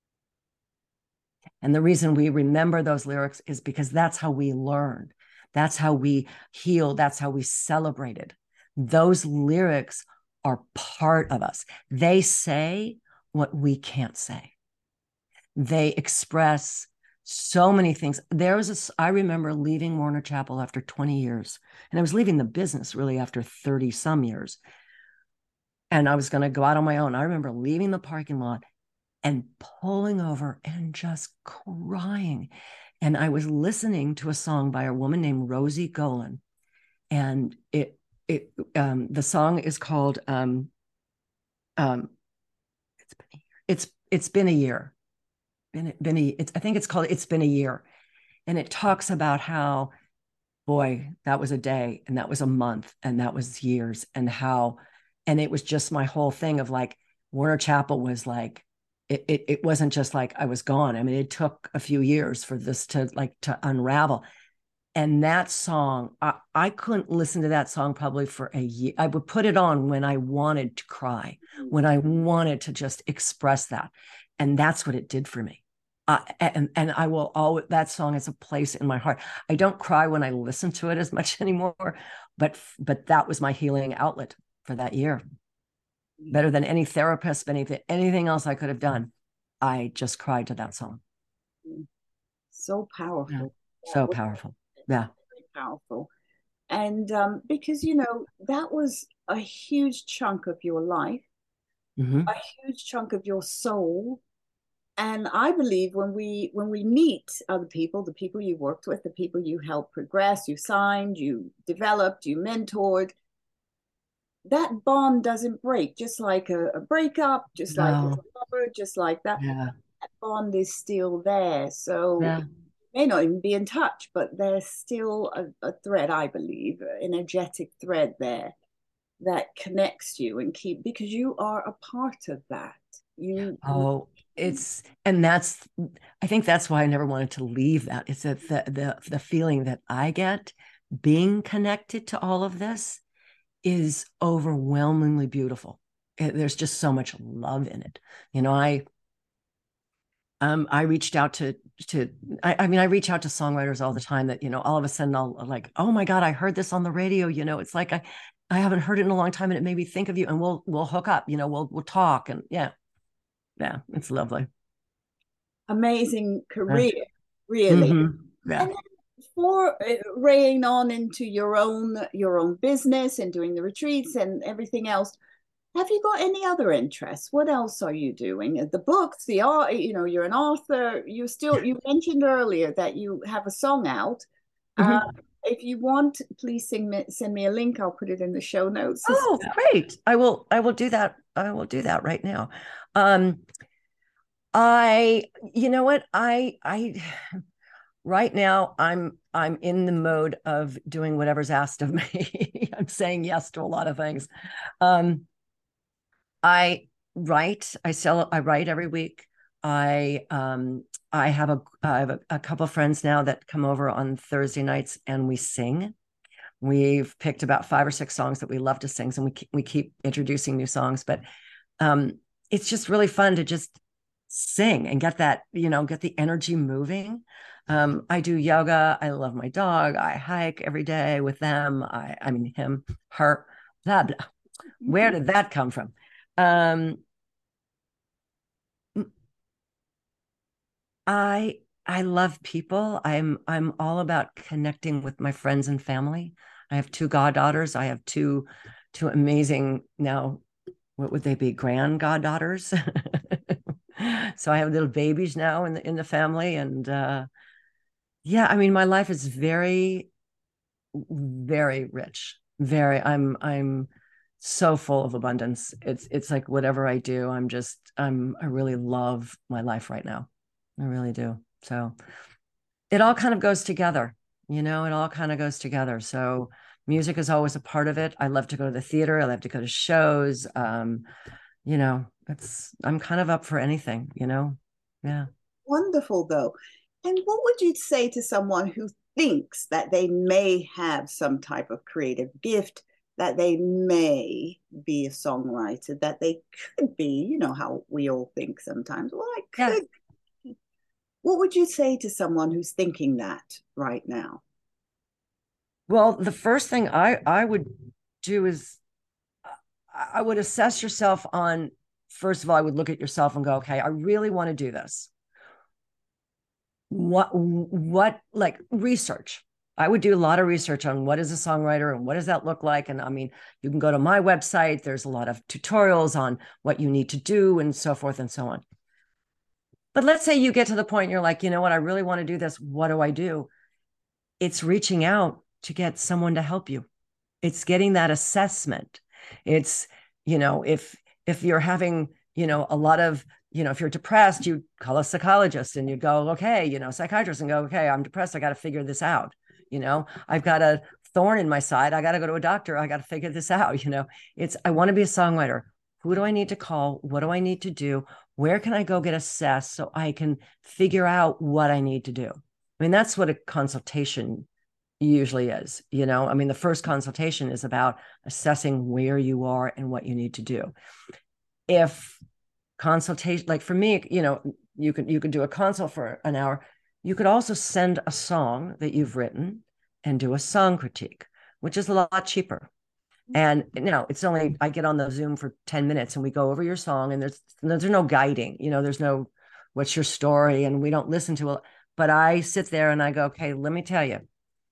And the reason we remember those lyrics is because that's how we learned. That's how we healed. That's how we celebrated. Those lyrics are part of us. They say what we can't say. They express so many things. There was a, I remember leaving Warner Chappell after twenty years, and I was leaving the business really after thirty some years. And I was going to go out on my own. I remember leaving the parking lot and pulling over and just crying. And I was listening to a song by a woman named Rosie Golan. And it, it, um, the song is called, um, um, it's been a year. It's, it's been a year. Been, been a, it's, I think it's called It's Been a Year. And it talks about how, boy, that was a day, and that was a month, and that was years, and how, and it was just my whole thing of like, Warner Chappell was like, it, it, it wasn't just like I was gone. I mean, it took a few years for this to like to unravel. And that song, I, I couldn't listen to that song probably for a year. I would put it on when I wanted to cry, when I wanted to just express that. And that's what it did for me. Uh, and, and I will always, that song has a place in my heart. I don't cry when I listen to it as much anymore, but, but that was my healing outlet for that year. Better than any therapist, anything, anything else I could have done. I just cried to that song. So powerful. Yeah. So powerful. Yeah. Very powerful. And um, because, you know, that was a huge chunk of your life, mm-hmm. a huge chunk of your soul. And I believe when we when we meet other people, the people you worked with, the people you helped progress, you signed, you developed, you mentored, that bond doesn't break, just like a, a breakup, just no. like a lover, just like that. Yeah. That bond is still there. So yeah. you may not even be in touch, but there's still a, a thread, I believe, an energetic thread there that connects you and keep, because you are a part of that. You oh it's and that's I think that's why I never wanted to leave that. It's that the the the feeling that I get being connected to all of this is overwhelmingly beautiful. It, there's just so much love in it. You know, I um I reached out to to I, I mean I reach out to songwriters all the time that, you know, all of a sudden I'll like, oh my God, I heard this on the radio. You know, it's like I I haven't heard it in a long time and it made me think of you, and we'll we'll hook up, you know, we'll we'll talk, and yeah. Yeah, it's lovely. Amazing career, yeah. really. Mm-hmm. Yeah. And then for uh, raying on into your own your own business and doing the retreats and everything else, have you got any other interests? What else are you doing? The books, the art, you know, you're an author. You still, you mentioned earlier that you have a song out. Mm-hmm. Uh, if you want, please send me, send me a link. I'll put it in the show notes. Oh, great. I will, I will do that. I will do that right now. Um, I, you know what, I, I, right now I'm, I'm in the mode of doing whatever's asked of me. I'm saying yes to a lot of things. Um, I write, I sell, I write every week. I, um, I have a, I have a, a couple of friends now that come over on Thursday nights and we sing. We've picked about five or six songs that we love to sing, and we, we keep introducing new songs, but, um, it's just really fun to just sing and get that, you know, get the energy moving. Um, I do yoga. I love my dog. I hike every day with them. I, I mean, him, her, blah, blah. Where did that come from? Um, I, I love people. I'm, I'm all about connecting with my friends and family. I have two goddaughters. I have two, two amazing now, what would they be? Grand goddaughters. So I have little babies now in the, in the family. And, uh, yeah, I mean, my life is very, very rich. Very, I'm, I'm so full of abundance. It's, it's like whatever I do, I'm just, I'm, I really love my life right now. I really do. So it all kind of goes together, you know, it all kind of goes together. So Music is always a part of it. I love to go to the theater. I love to go to shows. Um, you know, it's, I'm kind of up for anything, you know? Yeah. Wonderful, though. And what would you say to someone who thinks that they may have some type of creative gift, that they may be a songwriter, that they could be, you know, how we all think sometimes, well, I could. Yeah. What would you say to someone who's thinking that right now? Well, the first thing I, I would do is I would assess yourself on, first of all, I would look at yourself and go, okay, I really want to do this. What, what, like research. I would do a lot of research on what is a songwriter and what does that look like. And I mean, you can go to my website. There's a lot of tutorials on what you need to do and so forth and so on. But let's say you get to the point and you're like, you know what, I really want to do this. What do I do? It's reaching out to get someone to help you. It's getting that assessment. It's, you know, if, if you're having, you know, a lot of, you know, if you're depressed, you call a psychologist and you go, okay, you know, psychiatrist and go, okay, I'm depressed. I got to figure this out. You know, I've got a thorn in my side. I got to go to a doctor. I got to figure this out. You know, it's, I want to be a songwriter. Who do I need to call? What do I need to do? Where can I go get assessed so I can figure out what I need to do? I mean, that's what a consultation usually is, you know, I mean, the first consultation is about assessing where you are and what you need to do. If consultation, like for me, you know, you could, you could do a consult for an hour. You could also send a song that you've written and do a song critique, which is a lot cheaper. And you know, it's only, I get on the Zoom for ten minutes and we go over your song, and there's, there's no guiding, you know, there's no, what's your story? And we don't listen to it, but I sit there and I go, okay, let me tell you.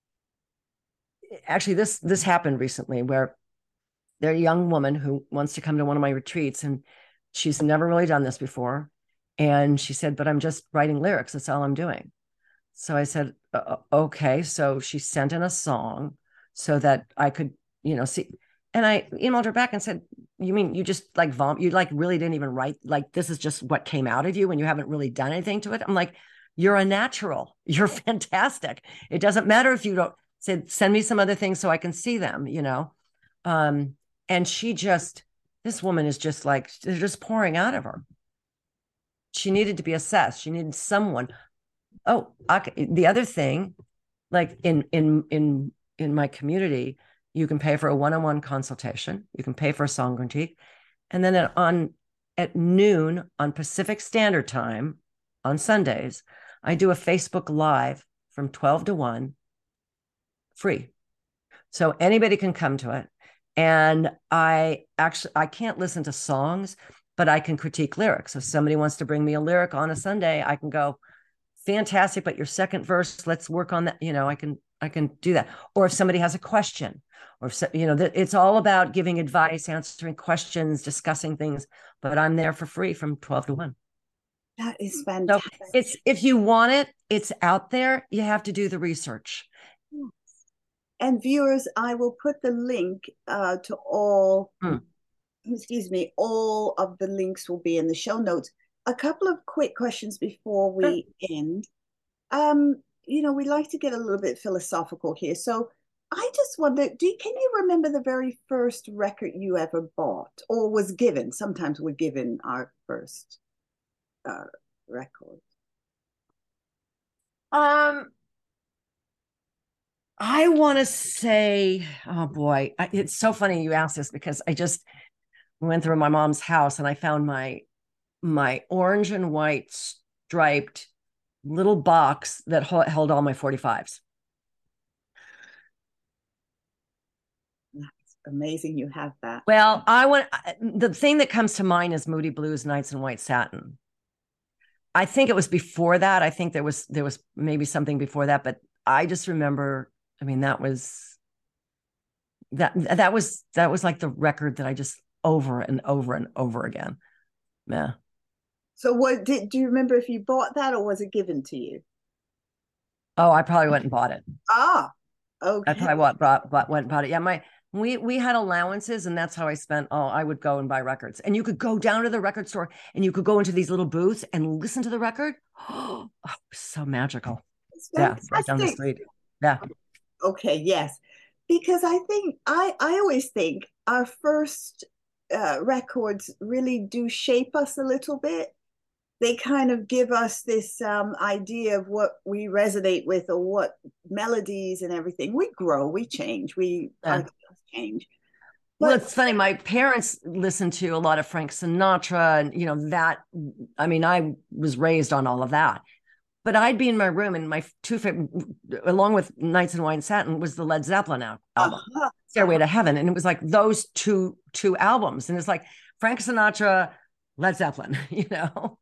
Actually, this, this happened recently where there's a young woman who wants to come to one of my retreats, and she's never really done this before. And she said, but I'm just writing lyrics. That's all I'm doing. So I said, uh, okay. So she sent in a song so that I could, you know, see. And I emailed her back and said, you mean you just like vom, you like really didn't even write, like this is just what came out of you and you haven't really done anything to it? I'm like, you're a natural. You're fantastic. It doesn't matter if you don't. Said, send me some other things so I can see them, you know? Um, and she just, this woman is just like, they're just pouring out of her. She needed to be assessed. She needed someone. Oh, okay. The other thing, like in, in, in, in my community, you can pay for a one-on-one consultation. You can pay for a song critique. And then at, on, at noon on Pacific Standard Time on Sundays, I do a Facebook Live from twelve to one. Free. So anybody can come to it. And I actually, I can't listen to songs, but I can critique lyrics. If somebody wants to bring me a lyric on a Sunday, I can go, fantastic, but your second verse, let's work on that. You know, I can, I can do that. Or if somebody has a question, or if, you know, it's all about giving advice, answering questions, discussing things, but I'm there for free from twelve to one. That is fantastic. So it's, if you want it, it's out there. You have to do the research. And viewers, I will put the link uh, to all, hmm. excuse me, all of the links will be in the show notes. A couple of quick questions before we sure. end. Um, you know, we like to get a little bit philosophical here. So I just wonder, do you, can you remember the very first record you ever bought or was given? Sometimes we're given our first uh, record. Um. I want to say, oh boy, it's so funny you asked this because I just went through my mom's house and I found my my orange and white striped little box that held all my forty-fives. That's amazing you have that. Well, I want, the thing that comes to mind is Moody Blues, Nights in White Satin. I think it was before that. I think there was there was maybe something before that, but I just remember, I mean, that was that that was that was like the record that I just over and over and over again. Yeah. So what did do you remember if you bought that or was it given to you? Oh, I probably went and bought it. Ah, okay. I probably bought, bought, bought went and bought it. Yeah, my we we had allowances, and that's how I spent. Oh, I would go and buy records, and you could go down to the record store, and you could go into these little booths and listen to the record. Oh, so magical. Yeah, right down the street. Yeah. Okay. Yes. because I think I I always think our first uh, records really do shape us a little bit. They kind of give us this um, idea of what we resonate with or what melodies and everything. We grow, we change, we Yeah. our tastes change. Well, But it's funny. My parents listened to a lot of Frank Sinatra, and you know that. I mean, I was raised on all of that. But I'd be in my room, and my two favorite, along with Nights in White Satin, was the Led Zeppelin al- album, uh-huh, Stairway uh-huh. to Heaven, and it was like those two two albums, and it's like Frank Sinatra, Led Zeppelin, you know.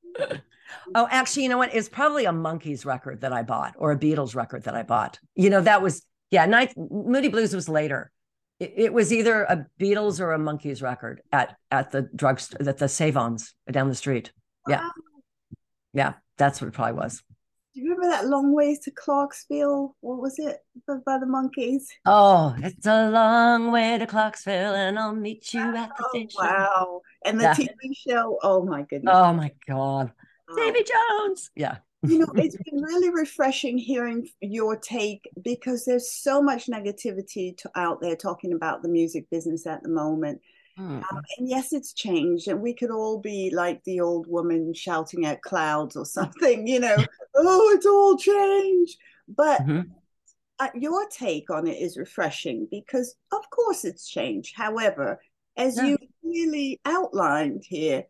Oh, actually, you know what? It's probably a Monkees record that I bought, or a Beatles record that I bought. You know, that was yeah. Night Moody Blues was later. It, it was either a Beatles or a Monkees record at at the drugstore, at the Save-Ons down the street. Yeah, Wow. yeah, that's what it probably was. Do you remember that Long Ways to Clarksville? What was it by, by the Monkees? Oh, it's a long way to Clarksville, and I'll meet you at the Oh, station. wow. And the Yeah. T V show. Oh my goodness. Oh my God, Wow. Davy Jones. Yeah. You know, it's been really refreshing hearing your take because there's so much negativity to, out there talking about the music business at the moment. Hmm. Um, and yes, it's changed, and we could all be like the old woman shouting at clouds or something, you know, oh, it's all changed. But Mhm. uh, your take on it is refreshing because, of course, it's changed. However, as Yeah. you really outlined here,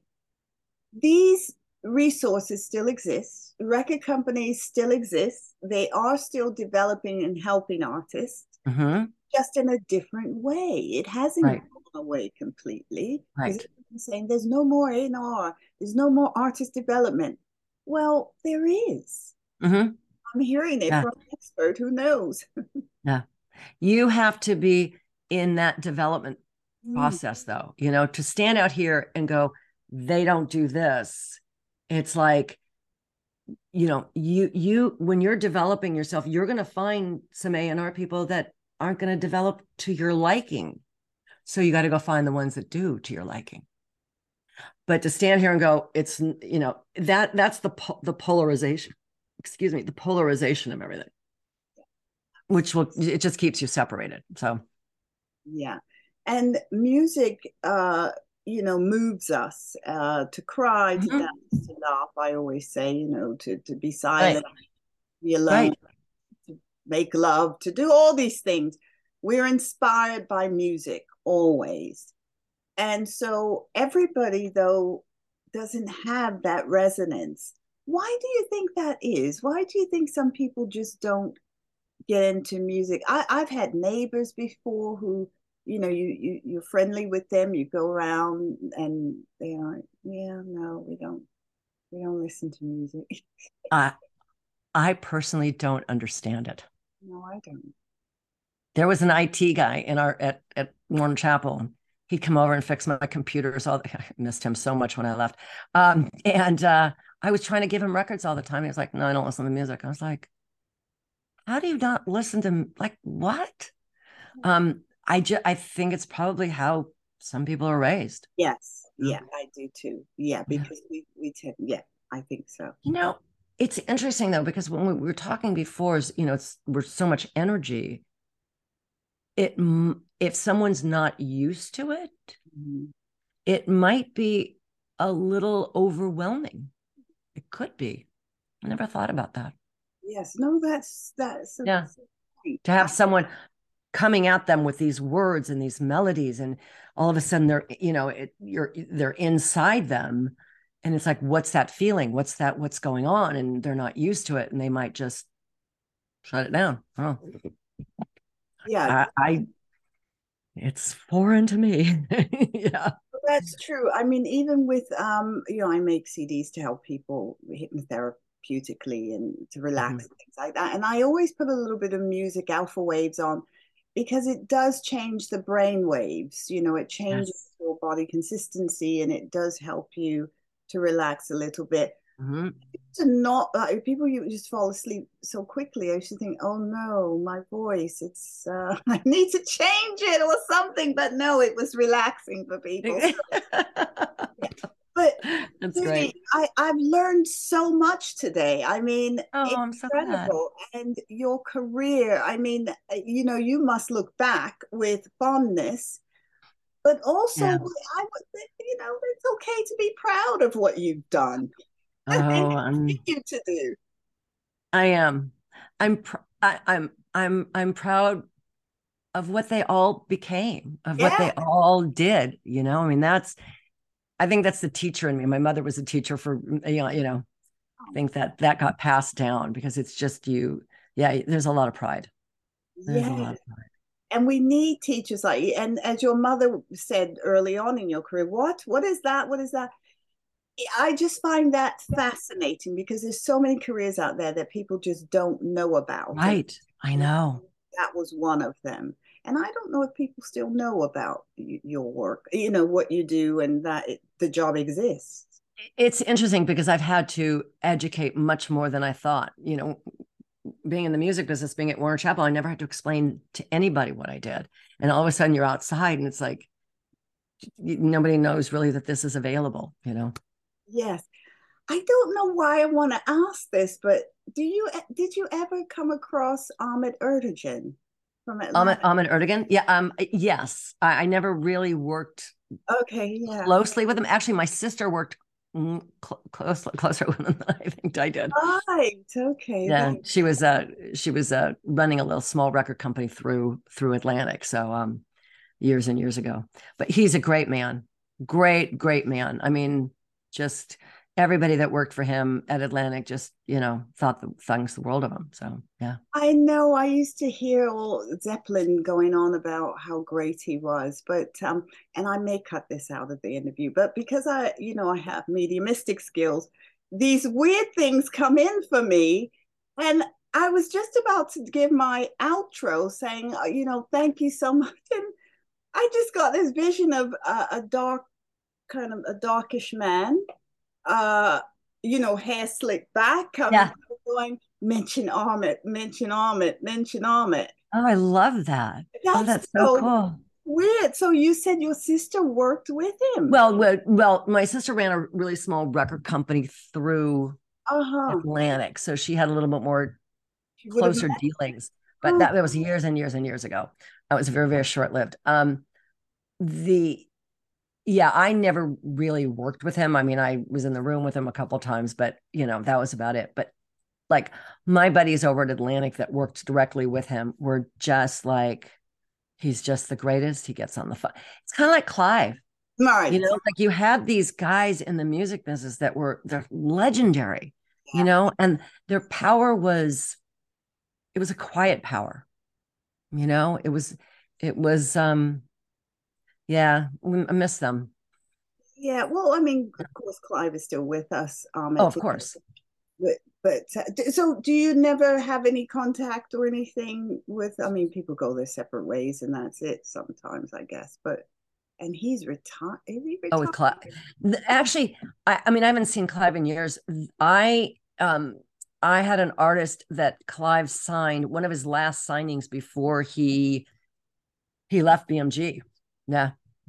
these resources still exist. Record companies still exist. They are still developing and helping artists, Mhm. just in a different way. It hasn't Right. gone away completely. Right. Because everyone's saying there's no more A and R, there's no more artist development. Well, there is. Mhm. I'm hearing it Yeah. from an expert who knows. Yeah. You have to be in that development Mm. process, though, you know, to stand out here and go, they don't do this. It's like, you know, you, you, when you're developing yourself, you're going to find some A and R people that aren't going to develop to your liking. So you got to go find the ones that do to your liking. But to stand here and go, it's, you know, that that's the, the polarization, excuse me, the polarization of everything, which will, it just keeps you separated. So, Yeah. And music, uh, you know, moves us uh, to cry, to Mhm. dance, to laugh. I always say, you know, to, to be silent, right, be alone, right. to make love, to do all these things. We're inspired by music always. And so everybody, though, doesn't have that resonance. Why do you think that is? Why do you think some people just don't get into music? I, I've had neighbors before who, you know, you, you you're friendly with them, you go around and they are, yeah, no, we don't we don't listen to music. Uh, I personally don't understand it. No, I don't. There was an I T guy in our at at Warren Chapel. He'd come over and fix my computers. All I missed him so much when I left. Um, and uh, I was trying to give him records all the time. He was like, "No, I don't listen to music." I was like, "How do you not listen to like what?" Um, I just I think it's probably how some people are raised. Yes, yeah, I do too. Yeah, Yeah. because we we tend, yeah, I think so. You know, it's interesting though, because when we were talking before, is you know, it's we're so much energy. It if someone's not used to it, Mm-hmm. it might be a little overwhelming. It could be. I never thought about that. Yes, no, that's that's a, Yeah. that's a point. To have someone coming at them with these words and these melodies, and all of a sudden they're, you know, it, you're they're inside them, and it's like, what's that feeling? What's that? What's going on? And they're not used to it, and they might just shut it down. Oh, Yeah, I, I it's foreign to me. Yeah. that's true. I mean, even with um, you know, I make C Ds to help people hypnotherapeutically and to relax Mhm. and things like that. And I always put a little bit of music, alpha waves on, because it does change the brain waves. You know, it changes Yes. your body consistency and it does help you to relax a little bit. Mm-hmm. To not like people, you just fall asleep so quickly. I used to think, oh no, my voice, it's uh, I need to change it or something. But no, it was relaxing for people. So, yeah. But That's Judy, great. I, I've learned so much today. I mean, Oh, I'm so glad. incredible. And your career, I mean, you know, you must look back with fondness, but also Yeah. I would think, you know, it's okay to be proud of what you've done and Oh, I'm continue to do. I am. I'm pr I, I'm I'm I'm proud of what they all became, of what Yeah. they all did, you know? I mean, that's I think that's the teacher in me. My mother was a teacher for you know, you know, I think that that got passed down because it's just you. Yeah, there's a lot of pride. There's a Yeah. lot of pride. And we need teachers like you. And as your mother said early on in your career, what? What is that? What is that? I just find that fascinating because there's so many careers out there that people just don't know about. And, Right. I and know. that was one of them. And I don't know if people still know about your work, you know, what you do and that it, the job exists. It's interesting because I've had to educate much more than I thought. You know, being in the music business, being at Warner Chappell, I never had to explain to anybody what I did. And all of a sudden you're outside and it's like nobody knows really that this is available, you know. Yes. I don't know why I want to ask this, but do you did you ever come across Ahmet Erdogan from Ahmet, Atlanta? Ahmet Erdogan. Yeah. Um, yes. I, I never really worked Okay, yeah. closely with him. Actually, my sister worked cl close, closer with him than I think I did. Right. Okay. Yeah, That, she was uh she was uh running a little small record company through through Atlantic. So um years and years ago. But he's a great man. Great, great man. I mean, just everybody that worked for him at Atlantic just, you know, thought the thanks the world of him. So yeah. I know I used to hear all Zeppelin going on about how great he was, but um, and I may cut this out of the interview, but because I, you know, I have mediumistic skills, these weird things come in for me, and I was just about to give my outro saying, uh, you know, thank you so much, and I just got this vision of uh, a dark, kind of a darkish man, uh, you know, hair slicked back, coming, Yeah. going, mention Ahmet, mention Ahmet, mention Ahmet. Oh, I love that. Oh, That's that's so so cool. weird. So you said your sister worked with him. Well, well, well, my sister ran a really small record company through Uh-huh. Atlantic, so she had a little bit more She would have closer met. dealings. But Oh, that, that was years and years and years ago. That was very, very short lived. Um, the yeah, I never really worked with him. I mean, I was in the room with him a couple of times, but you know, that was about it. But like my buddies over at Atlantic that worked directly with him were just like, he's just the greatest. He gets on the phone. It's kind of like Clive, you right. know, like you had these guys in the music business that were they're legendary, you Yeah. know, and their power was it was a quiet power, you know, it was it was um yeah, I miss them. Yeah. Well, I mean, of course, Clive is still with us. Um, Oh, at of the, course. but, but uh, so do you never have any contact or anything with? I mean, people go their separate ways, and that's it. Sometimes, I guess. But and he's retired. Is he Oh, with retired? Clive. Actually, I, I mean, I haven't seen Clive in years. I um I had an artist that Clive signed, one of his last signings before he he left B M G. Yeah.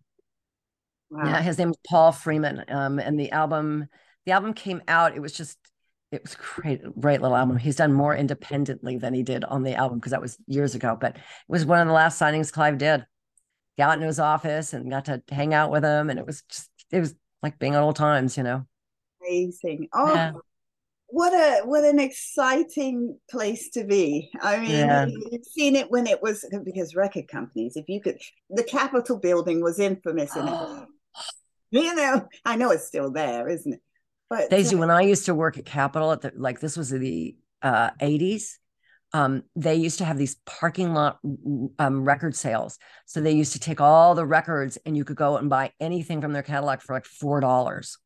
Yeah. Wow. His name was Paul Freeman. Um, and the album, the album came out. It was just it was great, great little album. He's done more independently than he did on the album because that was years ago. But it was one of the last signings Clive did. Got into his office and got to hang out with him. And it was just it was like being old times, you know. Amazing. Oh, Yeah. what a what an exciting place to be. I mean, Yeah. you- you've seen it when it was because record companies, if you could, the Capitol building was infamous in it. Oh, You know, I know it's still there, isn't it? But uh, Daisy, when I used to work at Capitol at the like this was the uh eighties, um, they used to have these parking lot um record sales. So they used to take all the records and you could go and buy anything from their catalog for like four dollars.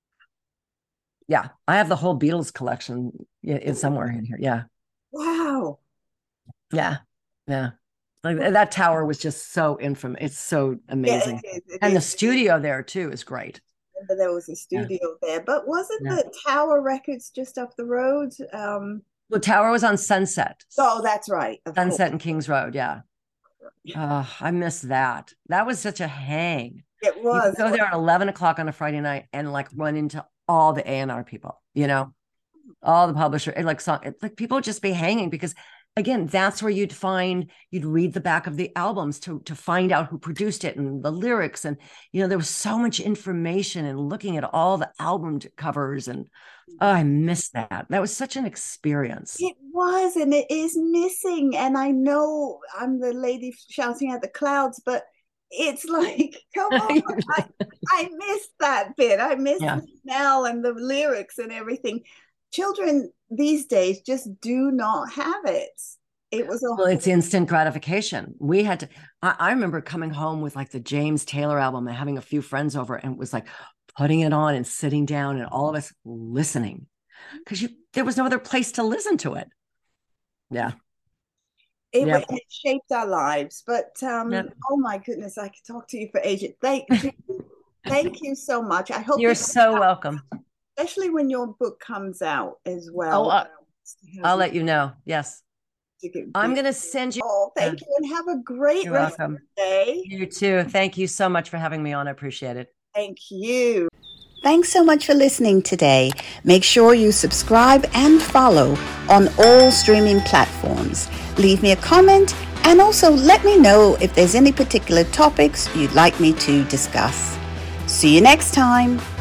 Yeah. I have the whole Beatles collection in, in somewhere in here. Yeah. wow. Yeah. Yeah. Like that tower was just so infamous. It's so Yeah, it amazing. is. It And the is. studio there too is great. Remember there was a Yeah. studio there, but wasn't Yeah. the Tower Records just up the road? Um, The tower was on Sunset. oh, that's right, of course. Sunset and Kings Road. Yeah. Oh, I miss that. That was such a hang. It was. You could go there at eleven o'clock on a Friday night and like run into all the A and R people, you know, all the publisher, like song, like people would just be hanging because, again, that's where you'd find, you'd read the back of the albums to to find out who produced it and the lyrics. And, you know, there was so much information and looking at all the album covers. And oh, I miss that. That was such an experience. It was, and it is missing. And I know I'm the lady shouting at the clouds, but it's like, come on, I, I missed that bit. I missed yeah. the smell and the lyrics and everything. Children these days just do not have it. It was a well, it's instant gratification. We had to, I, I remember coming home with like the James Taylor album and having a few friends over and it was like putting it on and sitting down and all of us listening because you there was no other place to listen to it. Yeah. It, yep. it shaped our lives, but um, yep. oh my goodness, I could talk to you for ages. Thank, thank you so much. I hope you're so welcome. Especially when your book comes out as well. Oh, uh, I'll let you know. Yes. I'm going to send you. Oh, thank you. And have a great You're rest welcome. of the day. You too. Thank you so much for having me on. I appreciate it. Thank you. Thanks so much for listening today. Make sure you subscribe and follow on all streaming platforms. Leave me a comment and also let me know if there's any particular topics you'd like me to discuss. See you next time.